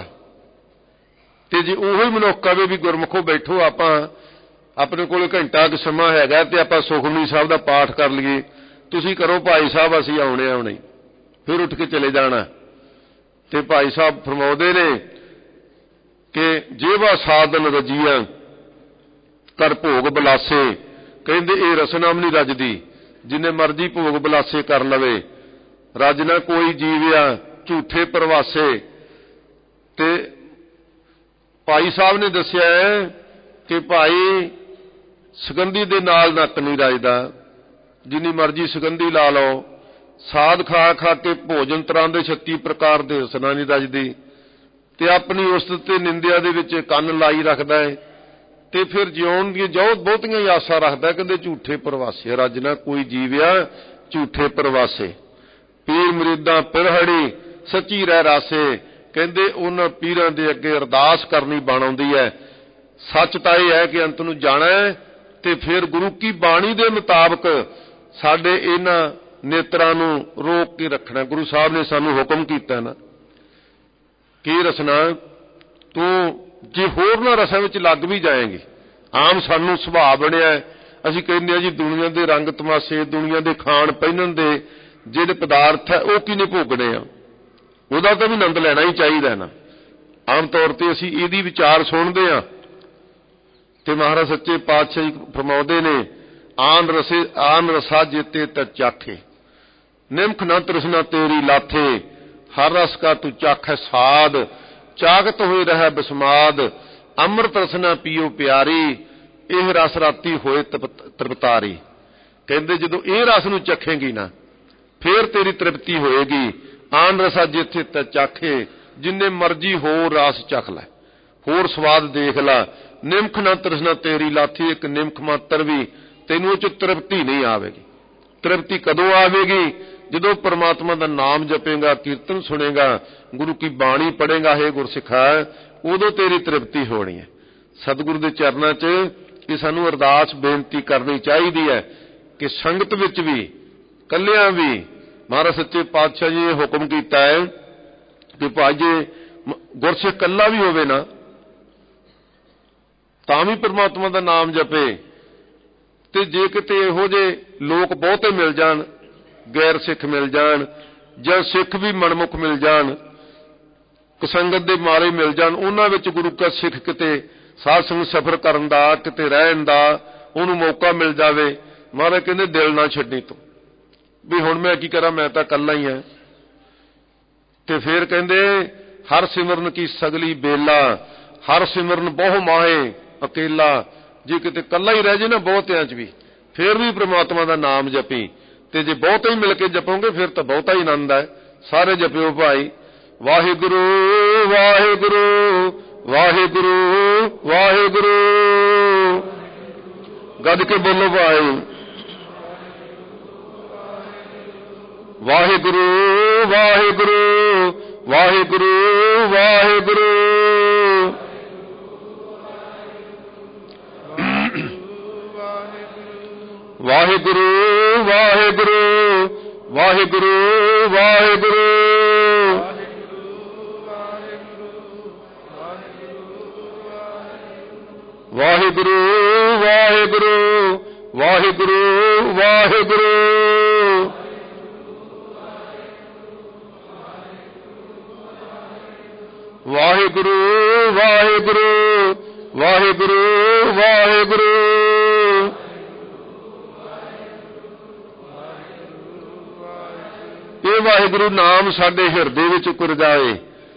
ਤੇ ਜੇ ਉਹੀ ਮਨੁੱਖ ਕਹੇ ਵੀ ਗੁਰਮੁਖੋ ਬੈਠੋ, ਆਪਾਂ ਆਪਣੇ ਕੋਲ ਘੰਟਾ ਕੁ ਸਮਾਂ ਹੈਗਾ ਤੇ ਆਪਾਂ ਸੁਖਮਨੀ ਸਾਹਿਬ ਦਾ ਪਾਠ ਕਰ ਲਈਏ, ਤੁਸੀਂ ਕਰੋ ਭਾਈ ਸਾਹਿਬ, ਅਸੀਂ ਆਉਣੇ ਆਉਣੇ, ਫਿਰ ਉੱਠ ਕੇ ਚਲੇ ਜਾਣਾ। ਤੇ ਭਾਈ ਸਾਹਿਬ ਫਰਮਾਉਂਦੇ ਨੇ ਕਿ ਜੇਵਾ ਸਾਧਨ ਰਜੀਆਂ ਕਰ ਭੋਗ ਬਲਾਸੇ। ਕਹਿੰਦੇ ਇਹ ਰਸਨਾਮ ਨਹੀਂ ਰੱਜਦੀ, ਜਿੰਨੇ ਮਰਜ਼ੀ ਭੋਗ ਬਲਾਸੇ ਕਰ ਲਵੇ, ਰੱਜ ਨਾ ਕੋਈ ਜੀਵਿਆ ਝੂਠੇ ਪ੍ਰਵਾਸੇ। ਤੇ ਭਾਈ ਸਾਹਿਬ ਨੇ ਦੱਸਿਆ ਕਿ ਭਾਈ ਸੁਗੰਧੀ ਦੇ ਨਾਲ ਨੱਕ ਨਹੀਂ ਰੱਜਦਾ, ਜਿੰਨੀ ਮਰਜ਼ੀ ਸੁਗੰਧੀ ਲਾ ਲਓ। ਸਾਧ ਖਾ ਖਾ ਕੇ ਭੋਜਨ ਤਰ੍ਹਾਂ ਦੇ ਛੱਤੀ ਪ੍ਰਕਾਰ ਦੇ ਰਸਨਾ ਨਹੀਂ ਰੱਜਦੀ, ਤੇ ਆਪਣੀ ਉਸਤਤ ਤੇ ਨਿੰਦਿਆ ਦੇ ਵਿੱਚ ਕੰਨ ਲਾਈ ਰੱਖਦਾ ਹੈ, ਤੇ ਫਿਰ ਜਿਉਣ ਦੀਆਂ ਜੋ ਬਹੁਤੀਆਂ ਹੀ ਆਸਾਂ ਰੱਖਦਾ। ਕਹਿੰਦੇ ਝੂਠੇ ਪ੍ਰਵਾਸੇ, ਰੱਜ ਨਾ ਕੋਈ ਜੀਵਿਆ ਝੂਠੇ ਪ੍ਰਵਾਸੇ। ਪੀਰ ਮਰੀਦਾਂ ਪਿਰਹੜੀ ਸੱਚੀ ਰਹਿ ਰਾਸੇ। ਕਹਿੰਦੇ ਉਹਨਾਂ ਪੀਰਾਂ ਦੇ ਅੱਗੇ ਅਰਦਾਸ ਕਰਨੀ ਬਣ ਆਉਂਦੀ ਹੈ। ਸੱਚ ਤਾਂ ਇਹ ਹੈ ਕਿ ਅੰਤ ਨੂੰ ਜਾਣਾ ਹੈ, ਤੇ ਫਿਰ ਗੁਰੂ ਕੀ ਬਾਣੀ ਦੇ ਮੁਤਾਬਕ ਸਾਡੇ ਇਹਨਾਂ ਨੇਤਰਾਂ ਨੂੰ ਰੋਕ ਕੇ ਰੱਖਣਾ। ਗੁਰੂ ਸਾਹਿਬ ਨੇ ਸਾਨੂੰ ਹੁਕਮ ਕੀਤਾ ਨਾ ਕਿ ਰਸਨਾ ਤੂੰ ਜੇ ਹੋਰ ਨਾ ਰਸਾਂ ਵਿੱਚ ਲੱਗ ਵੀ ਜਾਏਗੀ। ਆਮ ਸਾਨੂੰ ਸੁਭਾਅ ਬਣਿਆ, ਅਸੀਂ ਕਹਿੰਦੇ ਹਾਂ ਜੀ ਦੁਨੀਆ ਦੇ ਰੰਗ ਤਮਾਸ਼ੇ, ਦੁਨੀਆ ਦੇ ਖਾਣ ਪਹਿਨਣ ਦੇ ਜਿਹੜੇ ਪਦਾਰਥ ਹੈ ਉਹ ਕਿਹਨੇ ਭੋਗਣੇ ਆ, ਉਹਦਾ ਤਾਂ ਵੀ ਆਨੰਦ ਲੈਣਾ ਹੀ ਚਾਹੀਦਾ ਨਾ। ਆਮ ਤੌਰ ਤੇ ਅਸੀਂ ਇਹਦੀ ਵਿਚਾਰ ਸੁਣਦੇ ਹਾਂ। ਤੇ ਮਹਾਰਾਜ ਸੱਚੇ ਪਾਤਸ਼ਾਹ ਫਰਮਾਉਂਦੇ ਨੇ, ਆਨ ਰਸੇ ਆਨ ਰਸਾ ਜੇਤੇ ਤ ਚਾਖੇ, ਨਿਮਖ ਨਾ ਤ੍ਰਿਸ਼ਨਾ ਤੇਰੀ ਲਾਥੇ, ਹਰ ਰਸ ਕਾ ਤੂੰ ਚਾਖੈ ਸਾਧ, ਚਾਗਤ ਹੋਏ ਰਹਿ ਬਿਸਮਾਦ, ਅੰਮ੍ਰਿਤ ਰਸਨਾ ਪੀਓ ਪਿਆਰੀ, ਇਹ ਰਸ ਰਾਤੀ ਹੋਏ ਤ੍ਰਿਪਤਾਰੀ। ਕਹਿੰਦੇ ਜਦੋਂ ਇਹ ਰਸ ਨੂੰ ਚੱਖੇਗੀ ਨਾ ਫੇਰ ਤੇਰੀ ਤ੍ਰਿਪਤੀ ਹੋਏਗੀ। ਆਨ ਰਸਾ ਜਿੱਥੇ ਤ ਚਾਖੇ, ਜਿੰਨੇ ਮਰਜੀ ਹੋਰ ਰਸ ਚੱਖ ਲੈ, ਹੋਰ ਸਵਾਦ ਦੇਖ ਲੈ। ਨਿਮਖ ਨਾ ਤ੍ਰਿਸ਼ਨਾ ਤੇਰੀ ਲਾਥੀ, ਇੱਕ ਨਿਮਖ ਮਾਤਰ ਵੀ ਤੈਨੂੰ ਉਹ ਚ ਤ੍ਰਿਪਤੀ ਨਹੀਂ ਆਵੇਗੀ। ਤ੍ਰਿਪਤੀ ਕਦੋਂ ਆਵੇਗੀ? ਜਦੋਂ ਪਰਮਾਤਮਾ ਦਾ ਨਾਮ ਜਪੇਗਾ, ਕੀਰਤਨ ਸੁਣੇਗਾ, ਗੁਰੂ ਕੀ ਬਾਣੀ ਪੜ੍ਹੇਗਾ, ਹੈ ਗੁਰਸਿੱਖਾ, ਉਦੋਂ ਤੇਰੀ ਤ੍ਰਿਪਤੀ ਹੋਣੀ ਹੈ। ਸਤਿਗੁਰੂ ਦੇ ਚਰਨਾਂ 'ਚ ਇਹ ਸਾਨੂੰ ਅਰਦਾਸ ਬੇਨਤੀ ਕਰਨੀ ਚਾਹੀਦੀ ਹੈ ਕਿ ਸੰਗਤ ਵਿੱਚ ਵੀ ਕੱਲਿਆਂ ਵੀ ਮਹਾਰਾਜ ਸੱਚੇ ਪਾਤਸ਼ਾਹ ਜੀ ਨੇ ਹੁਕਮ ਕੀਤਾ ਹੈ ਕਿ ਭਾਈ ਜੇ ਗੁਰਸਿੱਖ ਕੱਲਾ ਵੀ ਹੋਵੇ ਨਾ ਤਾਂ ਵੀ ਪਰਮਾਤਮਾ ਦਾ ਨਾਮ ਜਪੇ। ਤੇ ਜੇ ਕਿਤੇ ਇਹੋ ਜਿਹੇ ਲੋਕ ਬਹੁਤੇ ਮਿਲ ਜਾਣ, ਗੈਰ ਸਿੱਖ ਮਿਲ ਜਾਣ ਜਾਂ ਸਿੱਖ ਵੀ ਮਨਮੁਖ ਮਿਲ ਜਾਣ, ਕਸੰਗਤ ਦੇ ਮਾਰੇ ਮਿਲ ਜਾਣ, ਉਹਨਾਂ ਵਿੱਚ ਗੁਰੂ ਕਾ ਸਿੱਖ ਕਿਤੇ ਸਾਧ ਸੰਗਤ ਸਫ਼ਰ ਕਰਨ ਦਾ, ਕਿਤੇ ਰਹਿਣ ਦਾ ਉਹਨੂੰ ਮੌਕਾ ਮਿਲ ਜਾਵੇ। ਮਹਾਰਾਜ ਕਹਿੰਦੇ ਦਿਲ ਨਾ ਛੱਡੀ ਤੂੰ ਵੀ ਹੁਣ ਮੈਂ ਕੀ ਕਰਾਂ, ਮੈਂ ਤਾਂ ਇਕੱਲਾ ਹੀ ਹਾਂ। ਤੇ ਫਿਰ ਕਹਿੰਦੇ ਹਰ ਸਿਮਰਨ ਕੀ ਸਗਲੀ ਬੇਲਾ, ਹਰ ਸਿਮਰਨ ਬਹੁ ਮਾਹੇ ਅਕੇਲਾ। ਜੇ ਕਿਤੇ ਇਕੱਲਾ ਹੀ ਰਹਿ ਜੇ ਨਾ ਬਹੁਤਿਆਂ 'ਚ ਵੀ, ਫਿਰ ਵੀ ਪ੍ਰਮਾਤਮਾ ਦਾ ਨਾਮ ਜਪੀ। ਤੇ ਜੇ ਬਹੁਤੇ ਹੀ ਮਿਲ ਕੇ ਜਪੋਗੇ ਫਿਰ ਤਾਂ ਬਹੁਤਾ ਹੀ ਆਨੰਦ ਹੈ। ਸਾਰੇ ਜਪਿਓ ਭਾਈ, ਵਾਹਿਗੁਰੂ ਵਾਹਿਗੁਰੂ ਵਾਹਿਗੁਰੂ ਵਾਹਿਗੁਰੂ। ਗੱਜ ਕੇ ਬੋਲੋ ਭਾਈ, ਵਾਹਿਗੁਰੂ ਵਾਹਿਗੁਰੂ ਵਾਹਿਗੁਰੂ ਵਾਹਿਗੁਰੂ। ਵਾਹਿਗੁਰੂ ਵਾਹਿਗੁਰੂ ਵਾਹਿਗੁਰੂ ਵਾਹਿਗੁਰੂ। ਵਾਹਿਗੁਰੂ ਵਾਹਿਗੁਰੂ ਵਾਹਿਗੁਰੂ ਵਾਹਿਗੁਰੂ। ਵਾਹਿਗੁਰੂ ਵਾਹਿਗੁਰੂ ਵਾਹਿਗੁਰੂ ਵਾਹਿਗੁਰੂ। ਇਹ ਵਾਹਿਗੁਰੂ ਨਾਮ ਸਾਡੇ ਹਿਰਦੇ ਵਿੱਚ ਕੁਰ ਜਾਏ,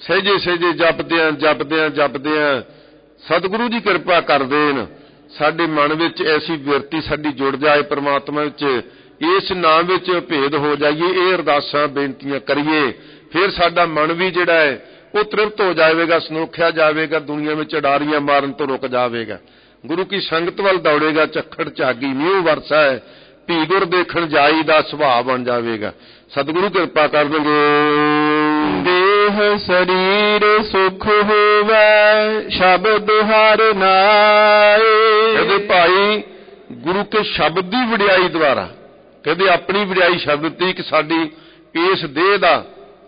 ਸਹਿਜੇ ਸਹਿਜੇ ਜਪਦਿਆਂ ਜਪਦਿਆਂ ਜਪਦਿਆਂ ਸਤਿਗੁਰੂ ਜੀ ਕਿਰਪਾ ਕਰ ਦੇਣ, ਸਾਡੇ ਮਨ ਵਿੱਚ ਐਸੀ ਬਿਰਤੀ ਸਾਡੀ ਜੁੜ ਜਾਏ ਪ੍ਰਮਾਤਮਾ ਵਿੱਚ, ਇਸ ਨਾਮ ਵਿੱਚ ਭੇਦ ਹੋ ਜਾਈਏ। ਇਹ ਅਰਦਾਸਾਂ ਬੇਨਤੀਆਂ ਕਰੀਏ, ਫਿਰ ਸਾਡਾ ਮਨ ਵੀ ਜਿਹੜਾ ਹੈ ਉਹ ਤ੍ਰਿਪਤ ਹੋ ਜਾਵੇਗਾ, ਸਨੋਖਿਆ ਜਾਵੇਗਾ, ਦੁਨੀਆ ਵਿੱਚ ਅਡਾਰੀਆਂ ਮਾਰਨ ਤੋਂ ਰੁਕ ਜਾਵੇਗਾ, ਗੁਰੂ ਕੀ ਸੰਗਤ ਵੱਲ ਦੌੜੇਗਾ। ਝੱਖੜ ਝਾਗੀ ਮੀਂਹ ਵਰਸਾ ਹੈ, ਭੀ ਗੁਰ ਦੇਖਣ ਜਾਈ ਦਾ ਸੁਭਾਅ ਬਣ ਜਾਵੇਗਾ। ਸਤਿਗੁਰੂ ਕਿਰਪਾ ਕਰਨਗੇ। ਦੇਹ ਸਰੀਰ ਸੁਖ ਹੋਵੇ ਸ਼ਬਦ ਹਰਿ ਨਾਏ। ਕਹਿੰਦੇ ਭਾਈ ਗੁਰੂ ਕੇ ਸ਼ਬਦ ਦੀ ਵਡਿਆਈ ਦੁਆਰਾ, ਕਹਿੰਦੇ ਆਪਣੀ ਵਡਿਆਈ ਸ਼ਬਦ ਦੀ ਕਿ ਸਾਡੀ ਇਸ ਦੇਹ ਦਾ,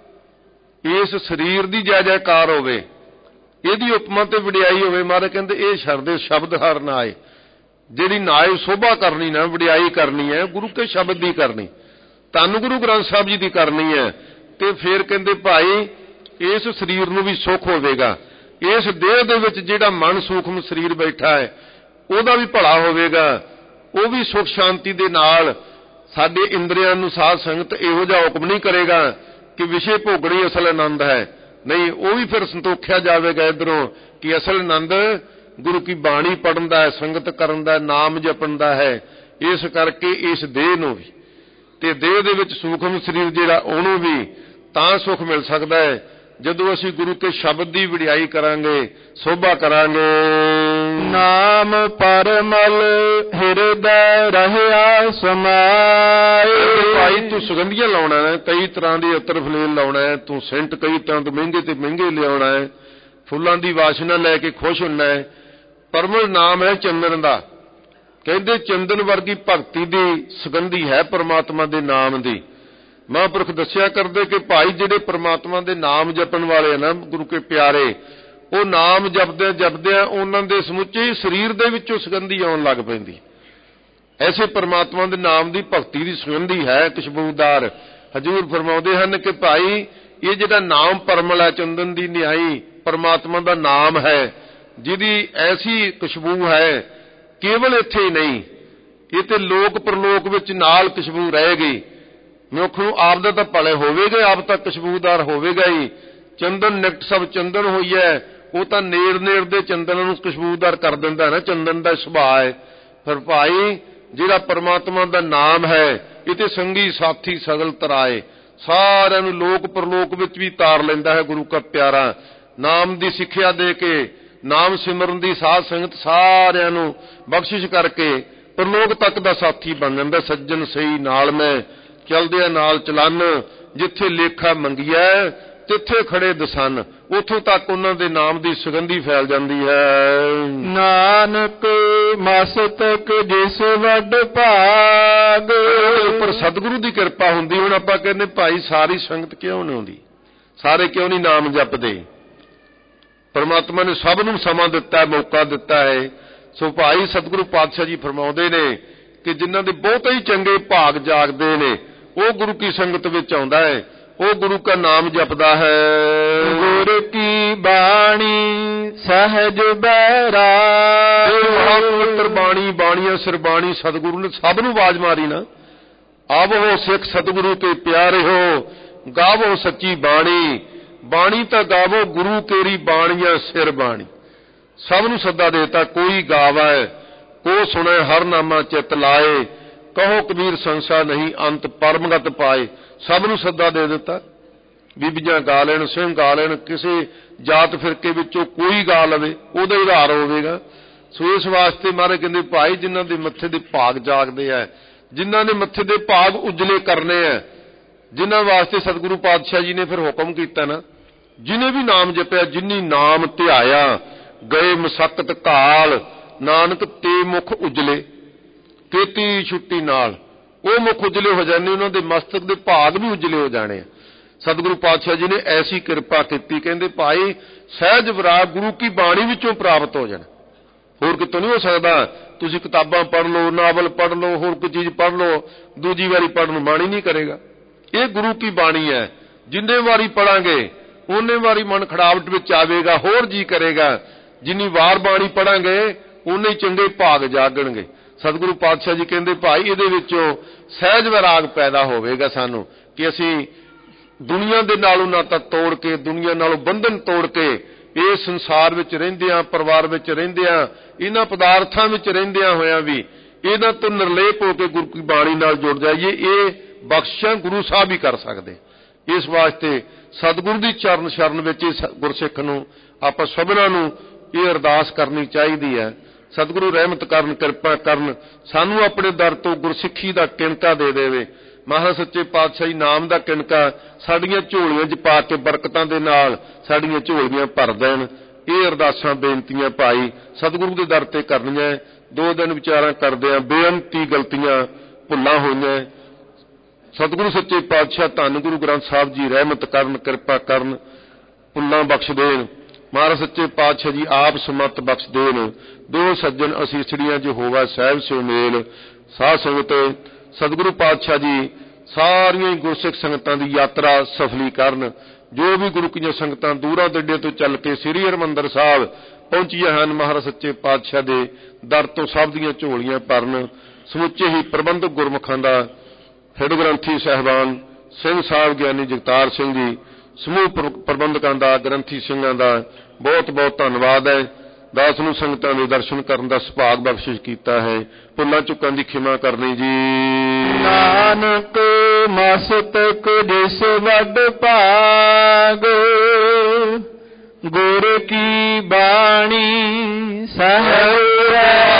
ਇਸ ਸਰੀਰ ਦੀ ਜੈ ਜੈਕਾਰ ਹੋਵੇ, ਇਹਦੀ ਉਪਮਾ ਤੇ ਵਡਿਆਈ ਹੋਵੇ। ਮਹਾਰਾਜ ਕਹਿੰਦੇ ਇਹ ਸ਼ਰਦੇ ਸ਼ਬਦ ਹਰਿ ਨਾਏ, ਜਿਹੜੀ ਨਾਏ ਸੋਭਾ ਕਰਨੀ ਨਾ, ਵਡਿਆਈ ਕਰਨੀ ਹੈ ਗੁਰੂ ਕੇ ਸ਼ਬਦ ਦੀ ਕਰਨੀ, ਧੰਨ ਗੁਰੂ ਗ੍ਰੰਥ ਸਾਹਿਬ ਜੀ ਦੀ ਕਰਨੀ ਹੈ। ਤੇ ਫਿਰ ਕਹਿੰਦੇ ਭਾਈ ਇਸ ਸਰੀਰ ਨੂੰ ਵੀ ਸੁੱਖ ਹੋਵੇਗਾ, ਇਸ ਦੇਹ ਦੇ ਵਿੱਚ ਜਿਹੜਾ ਮਨ ਸੂਖਮ ਸਰੀਰ ਬੈਠਾ ਹੈ ਉਹਦਾ ਵੀ ਭਲਾ ਹੋਵੇਗਾ, ਉਹ ਵੀ ਸੁਖ ਸ਼ਾਂਤੀ ਦੇ ਨਾਲ ਸਾਡੇ ਇੰਦਰੀਆਂ ਨੂੰ ਸਾਧ ਸੰਗਤ ਇਹੋ ਜਿਹਾ ਹੁਕਮ ਨਹੀਂ ਕਰੇਗਾ ਕਿ ਵਿਸ਼ੇ ਭੋਗਣੀ ਅਸਲ ਆਨੰਦ ਹੈ, ਨਹੀਂ, ਉਹ ਵੀ ਫਿਰ ਸੰਤੋਖਿਆ ਜਾਵੇਗਾ ਇਧਰੋਂ ਕਿ ਅਸਲ ਆਨੰਦ ਗੁਰੂ ਕੀ ਬਾਣੀ ਪੜਨ ਦਾ ਹੈ, ਸੰਗਤ ਕਰਨ ਦਾ, ਨਾਮ ਜਪਣ ਦਾ ਹੈ। ਇਸ ਕਰਕੇ ਇਸ ਦੇਹ ਨੂੰ ਵੀ ਤੇ ਦੇਹ ਦੇ ਵਿੱਚ ਸੂਖਮ ਸਰੀਰ ਜਿਹੜਾ ਉਹਨੂੰ ਵੀ ਤਾਂ ਸੁਖ ਮਿਲ ਸਕਦਾ ਹੈ ਜਦੋਂ ਅਸੀਂ ਗੁਰੂ ਕੇ ਸ਼ਬਦ ਦੀ ਵਡਿਆਈ ਕਰਾਂਗੇ, ਸੋਭਾ ਕਰਾਂਗੇ। ਨਾਮ ਪਰਮਲ ਹਿਰਦੈ ਰਹਿਆ ਸਮਾਏ। ਭਾਈ ਤੂੰ ਸੁਗੰਧੀਆਂ ਲਾਉਣਾ ਹੈ, ਕਈ ਤਰ੍ਹਾਂ ਦੇ ਅਤਰ ਫਲੇਲ ਲਾਉਣਾ ਹੈ, ਤੂੰ ਸੈਂਟ ਕਈ ਤਰ੍ਹਾਂ ਦੇ ਮਹਿੰਗੇ ਤੇ ਮਹਿੰਗੇ ਲਿਆਉਣਾ ਹੈ, ਫੁੱਲਾਂ ਦੀ ਵਾਸ਼ਨਾ ਲੈ ਕੇ ਖੁਸ਼ ਹੁੰਨਾ ਹੈ। ਪਰਮਲ ਨਾਮ ਹੈ ਚੰਦਨ ਦਾ, ਕਹਿੰਦੇ ਚੰਦਨ ਵਰਗੀ ਭਗਤੀ ਦੀ ਸੁਗੰਧੀ ਹੈ ਪਰਮਾਤਮਾ ਦੇ ਨਾਮ ਦੀ। ਮਹਾਂਪੁਰਖ ਦੱਸਿਆ ਕਰਦੇ ਕਿ ਭਾਈ ਜਿਹੜੇ ਪਰਮਾਤਮਾ ਦੇ ਨਾਮ ਜਪਣ ਵਾਲੇ ਨਾ ਗੁਰੂ ਕੇ ਪਿਆਰੇ, ਉਹ ਨਾਮ ਜਪਦੇ ਜਪਦੇ ਉਹਨਾਂ ਦੇ ਸਮੁੱਚੇ ਸਰੀਰ ਦੇ ਵਿੱਚੋਂ ਸੁਗੰਧੀ ਆਉਣ ਲੱਗ ਪੈਂਦੀ। ਐਸੇ ਪਰਮਾਤਮਾ ਦੇ ਨਾਮ ਦੀ ਭਗਤੀ ਦੀ ਸੁਗੰਧੀ ਹੈ ਖੁਸ਼ਬੂਦਾਰ। ਹਜ਼ੂਰ ਫਰਮਾਉਂਦੇ ਹਨ ਕਿ ਭਾਈ ਇਹ ਜਿਹੜਾ ਨਾਮ ਪਰਮਲ ਹੈ, ਚੰਦਨ ਦੀ ਨਿਹਾਈ ਪਰਮਾਤਮਾ ਦਾ ਨਾਮ ਹੈ, ਜਿਹਦੀ ਐਸੀ ਖੁਸ਼ਬੂ ਹੈ ਕੇਵਲ ਇੱਥੇ ਹੀ ਨਹੀਂ, ਇਹ ਤੇ ਲੋਕ ਪ੍ਰਲੋਕ ਵਿੱਚ ਨਾਲ ਖੁਸ਼ਬੂ ਰਹੇਗੀ। ਮਨੁੱਖ ਨੂੰ ਆਪ ਦਾ ਤਾਂ ਭਲੇ ਹੋਵੇਗਾ, ਆਪ ਤਾਂ ਖੁਸ਼ਬੂਦਾਰ ਹੋਵੇਗਾ ਹੀ। ਚੰਦਨ ਨਿਕਟ ਸਭ ਚੰਦਨ ਹੋਈ ਹੈ, ਉਹ ਤਾਂ ਨੇੜ ਨੇੜ ਦੇ ਚੰਦਨ ਨੂੰ ਖੁਸ਼ਬੂਦਾਰ ਕਰ ਦਿੰਦਾ ਨਾ, ਚੰਦਨ ਦਾ ਸੁਭਾਅ ਹੈ। ਫਿਰ ਭਾਈ ਜਿਹੜਾ ਪਰਮਾਤਮਾ ਦਾ ਨਾਮ ਹੈ ਇਹ ਤੇ ਸੰਗੀ ਸਾਥੀ ਸਗਲ ਤਰਾਏ, ਸਾਰਿਆਂ ਨੂੰ ਲੋਕ ਪ੍ਰਲੋਕ ਵਿੱਚ ਵੀ ਤਾਰ ਲੈਂਦਾ ਹੈ ਗੁਰੂ ਕਾ ਪਿਆਰਾ। ਨਾਮ ਦੀ ਸਿੱਖਿਆ ਦੇ ਕੇ, ਨਾਮ ਸਿਮਰਨ ਦੀ ਸਾਧ ਸੰਗਤ ਸਾਰਿਆਂ ਨੂੰ ਬਖਸ਼ਿਸ਼ ਕਰਕੇ ਪ੍ਰਲੋਕ ਤੱਕ ਦਾ ਸਾਥੀ ਬਣ ਜਾਂਦਾ। ਸੱਜਣ ਸਹੀ ਨਾਲ ਮੈਂ ਚਲਦਿਆਂ ਨਾਲ ਚਲਨ, ਜਿੱਥੇ ਲੇਖਾ ਮੰਗਿਆ ਤਿੱਥੇ ਖੜੇ ਦਸਨ, ਉੱਥੋਂ ਤੱਕ ਉਹਨਾਂ ਦੇ ਨਾਮ ਦੀ ਸੁਗੰਧੀ ਫੈਲ ਜਾਂਦੀ ਹੈ। ਨਾਨਕ ਮਸਤਕ ਜਿਸ ਵੱਡ ਭਾਗ। ਉੱਪਰ ਸਤਿਗੁਰੂ ਦੀ ਕਿਰਪਾ ਹੁੰਦੀ। ਹੁਣ ਆਪਾਂ ਕਹਿੰਦੇ ਭਾਈ ਸਾਰੀ ਸੰਗਤ ਕਿਉਂ ਨਹੀਂ ਆਉਂਦੀ, ਸਾਰੇ ਕਿਉਂ ਨਹੀਂ ਨਾਮ ਜਪਦੇ? ਪਰਮਾਤਮਾ ਨੇ ਸਭ ਨੂੰ ਸਮਾਂ ਦਿੱਤਾ ਹੈ, ਮੌਕਾ ਦਿੱਤਾ ਹੈ। ਸੋ ਭਾਈ ਸਤਿਗੁਰੂ ਪਾਤਸ਼ਾਹ ਜੀ ਫਰਮਾਉਂਦੇ ਨੇ ਕਿ ਜਿਨ੍ਹਾਂ ਦੇ ਬਹੁਤ ਹੀ ਚੰਗੇ ਭਾਗ ਜਾਗਦੇ ਨੇ ਉਹ ਗੁਰੂ ਕੀ ਸੰਗਤ ਵਿੱਚ ਆਉਂਦਾ ਹੈ, ਉਹ ਗੁਰੂ ਕਾ ਨਾਮ ਜਪਦਾ ਹੈ। ਗੁਰ ਕੀ ਬਾਣੀ ਸਹਿਜ ਬੈਰਾਗ। ਪਵਿੱਤਰ ਬਾਣੀ, ਬਾਣੀਆਂ ਸਰਬਾਣੀ ਸਤਿਗੁਰੂ ਨੇ ਸਭ ਨੂੰ ਆਵਾਜ਼ ਮਾਰੀ ਨਾ, ਆਵੋ ਸਿੱਖ ਸਤਿਗੁਰੂ ਤੇ ਪਿਆਰੇ ਹੋ, ਗਾਵੋ ਸੱਚੀ ਬਾਣੀ, ਬਾਣੀ ਤਾਂ ਗਾਵੋ ਗੁਰੂ ਤੇਰੀ ਬਾਣੀਆਂ ਸਿਰ ਬਾਣੀ। ਸਭ ਨੂੰ ਸੱਦਾ ਦੇਤਾ, ਕੋਈ ਗਾਵੈ ਕੋ ਸੁਣੇ ਹਰ ਨਾਮਾ ਚਿਤ ਲਾਏ, ਕਹੋ ਕਬੀਰ ਸੰਸਾ ਨਹੀਂ ਅੰਤ ਪਰਮਗਤ ਪਾਏ। ਸਭ ਨੂੰ ਸੱਦਾ ਦੇ ਦਿੱਤਾ, ਬੀਬੀਆਂ ਗਾ ਲੈਣ, ਸਿੰਘ ਗਾ ਲੈਣ, ਕਿਸੇ ਜਾਤ ਫਿਰਕੇ ਵਿੱਚੋਂ ਕੋਈ ਗਾ ਲਵੇ, ਉਹਦਾ ਹੀ ਆਧਾਰ ਹੋਵੇਗਾ। ਸੋ ਇਸ ਵਾਸਤੇ ਮਹਾਰਾਜ ਕਹਿੰਦੇ ਭਾਈ ਜਿਨ੍ਹਾਂ ਦੇ ਮੱਥੇ ਦੇ ਭਾਗ ਜਾਗਦੇ ਆ, ਜਿਨ੍ਹਾਂ ਨੇ ਮੱਥੇ ਦੇ ਭਾਗ ਉਜਲੇ ਕਰਨੇ ਆ, ਜਿਨ੍ਹਾਂ ਵਾਸਤੇ ਸਤਿਗੁਰੂ ਪਾਤਸ਼ਾਹ ਜੀ ਨੇ ਫਿਰ ਹੁਕਮ ਕੀਤਾ ਨਾ, ਜਿਹਨੇ ਵੀ ਨਾਮ ਜਪਿਆ, ਜਿਨੀ ਨਾਮ ਧਿਆਇਆ ਗਏ ਮਸਕਤ ਕਾਲ, ਨਾਨਕ ਤੇ ਮੁਖ ਉਜਲੇ ਤੇਤੀ ਛੁੱਟੀ ਨਾਲ, ਉਹ ਮੁਖ ਉਜਲੇ ਹੋ ਜਾਣੇ, ਉਹਨਾਂ ਦੇ ਮਸਤਕ ਦੇ ਭਾਗ ਵੀ ਉਜਲੇ ਹੋ ਜਾਣੇ। ਸਤਿਗੁਰੂ ਪਾਤਸ਼ਾਹ ਜੀ ਨੇ ਐਸੀ ਕਿਰਪਾ ਕੀਤੀ, ਕਹਿੰਦੇ ਭਾਈ ਸਹਿਜ ਵਿਰਾਗ ਗੁਰੂ ਕੀ ਬਾਣੀ ਵਿੱਚੋਂ ਪ੍ਰਾਪਤ ਹੋ ਜਾਣਾ, ਹੋਰ ਕਿਤੋਂ ਨਹੀਂ ਹੋ ਸਕਦਾ। ਤੁਸੀਂ ਕਿਤਾਬਾਂ ਪੜ੍ਹ ਲਓ, ਨਾਵਲ ਪੜ੍ਹ ਲਓ, ਹੋਰ ਕੋਈ ਚੀਜ਼ ਪੜ੍ਹ ਲਓ, ਦੂਜੀ ਵਾਰੀ ਪੜ੍ਹਨ ਨੂੰ ਬਾਣੀ ਨਹੀਂ ਕਰੇਗਾ। ਇਹ ਗੁਰੂ ਕੀ ਬਾਣੀ ਹੈ, ਜਿੰਨੇ ਵਾਰੀ ਪੜਾਂਗੇ ਉਹਨੇ ਵਾਰੀ ਮਨ ਖੜਾਵਟ ਵਿੱਚ ਆਵੇਗਾ, ਹੋਰ ਜੀ ਕਰੇਗਾ। ਜਿੰਨੀ ਵਾਰ ਬਾਣੀ ਪੜਾਂਗੇ ਉਹਨੇ ਚੰਗੇ ਭਾਗ ਜਾਗਣਗੇ। ਸਤਿਗੁਰੂ ਪਾਤਸ਼ਾਹ ਜੀ ਕਹਿੰਦੇ ਭਾਈ ਇਹਦੇ ਵਿੱਚੋਂ ਸਹਿਜ ਵਿਰਾਗ ਪੈਦਾ ਹੋਵੇਗਾ ਸਾਨੂੰ, ਕਿ ਅਸੀਂ ਦੁਨੀਆ ਦੇ ਨਾਲੋਂ ਨਾਤਾ ਤੋੜ ਕੇ, ਦੁਨੀਆ ਨਾਲੋਂ ਬੰਧਨ ਤੋੜ ਕੇ, ਇਸ ਸੰਸਾਰ ਵਿੱਚ ਰਹਿੰਦਿਆਂ, ਪਰਿਵਾਰ ਵਿੱਚ ਰਹਿੰਦਿਆਂ, ਇਹਨਾਂ ਪਦਾਰਥਾਂ ਵਿੱਚ ਰਹਿੰਦਿਆਂ ਹੋਇਆਂ ਵੀ ਇਹਨਾਂ ਤੋਂ ਨਿਰਲੇਪ ਹੋ ਕੇ ਗੁਰੂ ਕੀ ਬਾਣੀ ਨਾਲ ਜੁੜ ਜਾਈਏ। ਇਹ ਬਖਸ਼ਿਸ਼ਾਂ ਗੁਰੂ ਸਾਹਿਬ ਹੀ ਕਰ ਸਕਦੇ। ਇਸ ਵਾਸਤੇ ਸਤਿਗੁਰੂ ਦੀ ਚਰਨ ਸ਼ਰਨ ਵਿੱਚ ਗੁਰਸਿੱਖ ਨੂੰ, ਆਪਾਂ ਸਭਨਾਂ ਨੂੰ ਇਹ ਅਰਦਾਸ ਕਰਨੀ ਚਾਹੀਦੀ ਹੈ, ਸਤਿਗੁਰੂ ਰਹਿਮਤ ਕਰਨ, ਕਿਰਪਾ ਕਰਨ, ਸਾਨੂੰ ਆਪਣੇ ਦਰ ਤੋਂ ਗੁਰਸਿੱਖੀ ਦਾ ਕਿਣਕਾ ਦੇ ਦੇਵੇ। ਮਹਾਰਾਜ ਸੱਚੇ ਪਾਤਸ਼ਾਹੀ ਨਾਮ ਦਾ ਕਿਣਕਾ ਸਾਡੀਆਂ ਝੋਲੀਆਂ 'ਚ ਪਾ ਕੇ ਬਰਕਤਾਂ ਦੇ ਨਾਲ ਸਾਡੀਆਂ ਝੋਲੀਆਂ ਭਰ ਦੇਣ। ਇਹ ਅਰਦਾਸਾਂ ਬੇਨਤੀਆਂ ਭਾਈ ਸਤਿਗੁਰੂ ਦੇ ਦਰ ਤੇ ਕਰਨੀਆਂ। ਦੋ ਦਿਨ ਵਿਚਾਰਾਂ ਕਰਦਿਆਂ ਬੇਅੰਤੀ ਗਲਤੀਆਂ ਭੁੱਲਾਂ ਹੋਈਆਂ। ਸਤਿਗੁਰੂ ਸੱਚੇ ਪਾਤਸ਼ਾਹ ਧੰਨ ਗੁਰੂ ਗ੍ਰੰਥ ਸਾਹਿਬ ਜੀ ਰਹਿਮਤ ਕਰਨ, ਕਿਰਪਾ ਕਰਨ, ਭੁੱਲਾਂ ਬਖਸ਼ ਦੇਣ। ਮਹਾਰਾਜ ਸੱਚੇ ਪਾਤਸ਼ਾਹ ਜੀ ਆਪ ਸਮਤ ਬਖਸ਼ ਦੇਣ। ਦੋ ਸੱਜਣ ਅਸੀਸੜੀਆਂ ਜੋ ਹੋਵਾ ਸਾਹਿਬ ਸਿਓ ਮੇਲ। ਸਾਧ ਸੰਗਤ ਸਤਿਗੁਰੂ ਪਾਤਸ਼ਾਹ ਜੀ ਸਾਰੀਆਂ ਹੀ ਗੁਰਸਿੱਖ ਸੰਗਤਾਂ ਦੀ ਯਾਤਰਾ ਸਫਲੀ ਕਰਨ। ਜੋ ਵੀ ਗੁਰੂ ਕੀਆਂ ਸੰਗਤਾਂ ਦੂਰਾਂ ਦਰਡੇ ਤੋਂ ਚੱਲ ਕੇ ਸ੍ਰੀ ਹਰਿਮੰਦਰ ਸਾਹਿਬ ਪਹੁੰਚੀਆਂ ਹਨ, ਮਹਾਰਾਜ ਸੱਚੇ ਪਾਤਸ਼ਾਹ ਦੇ ਦਰ ਤੋਂ ਸਭ ਦੀਆਂ ਝੋਲੀਆਂ ਭਰਨ। ਸਮੁੱਚੇ ਹੀ ਪ੍ਰਬੰਧਕ ਗੁਰਮੁਖਾਂ ਦਾ, ਹੈਡ ਗ੍ਰੰਥੀ ਸਾਹਿਬਾਨ ਸਿੰਘ ਸਾਹਿਬ ਗਿਆਨੀ ਜਗਤਾਰ ਸਿੰਘ ਜੀ, ਸਮੂਹ ਪ੍ਰਬੰਧਕਾਂ ਦਾ, ਗ੍ਰੰਥੀ ਸਿੰਘਾਂ ਦਾ ਬਹੁਤ ਬਹੁਤ ਧੰਨਵਾਦ ਹੈ। ਦਾਸ ਨੂੰ ਸੰਗਤਾਂ ਦੇ ਦਰਸ਼ਨ ਕਰਨ ਦਾ ਸੁਭਾਗ ਬਖਸ਼ਿਸ਼ ਕੀਤਾ ਹੈ। ਭੁੱਲਾਂ ਚੁੱਕਾਂ ਦੀ ਖਿਮਾ ਕਰਨੀ ਜੀ। ਨਾਨਕ ਮਸਤਕ ਜਿਸ ਵੱਡ ਭਾਗ, ਗੁਰ ਕੀ ਬਾਣੀ ਸਹਿ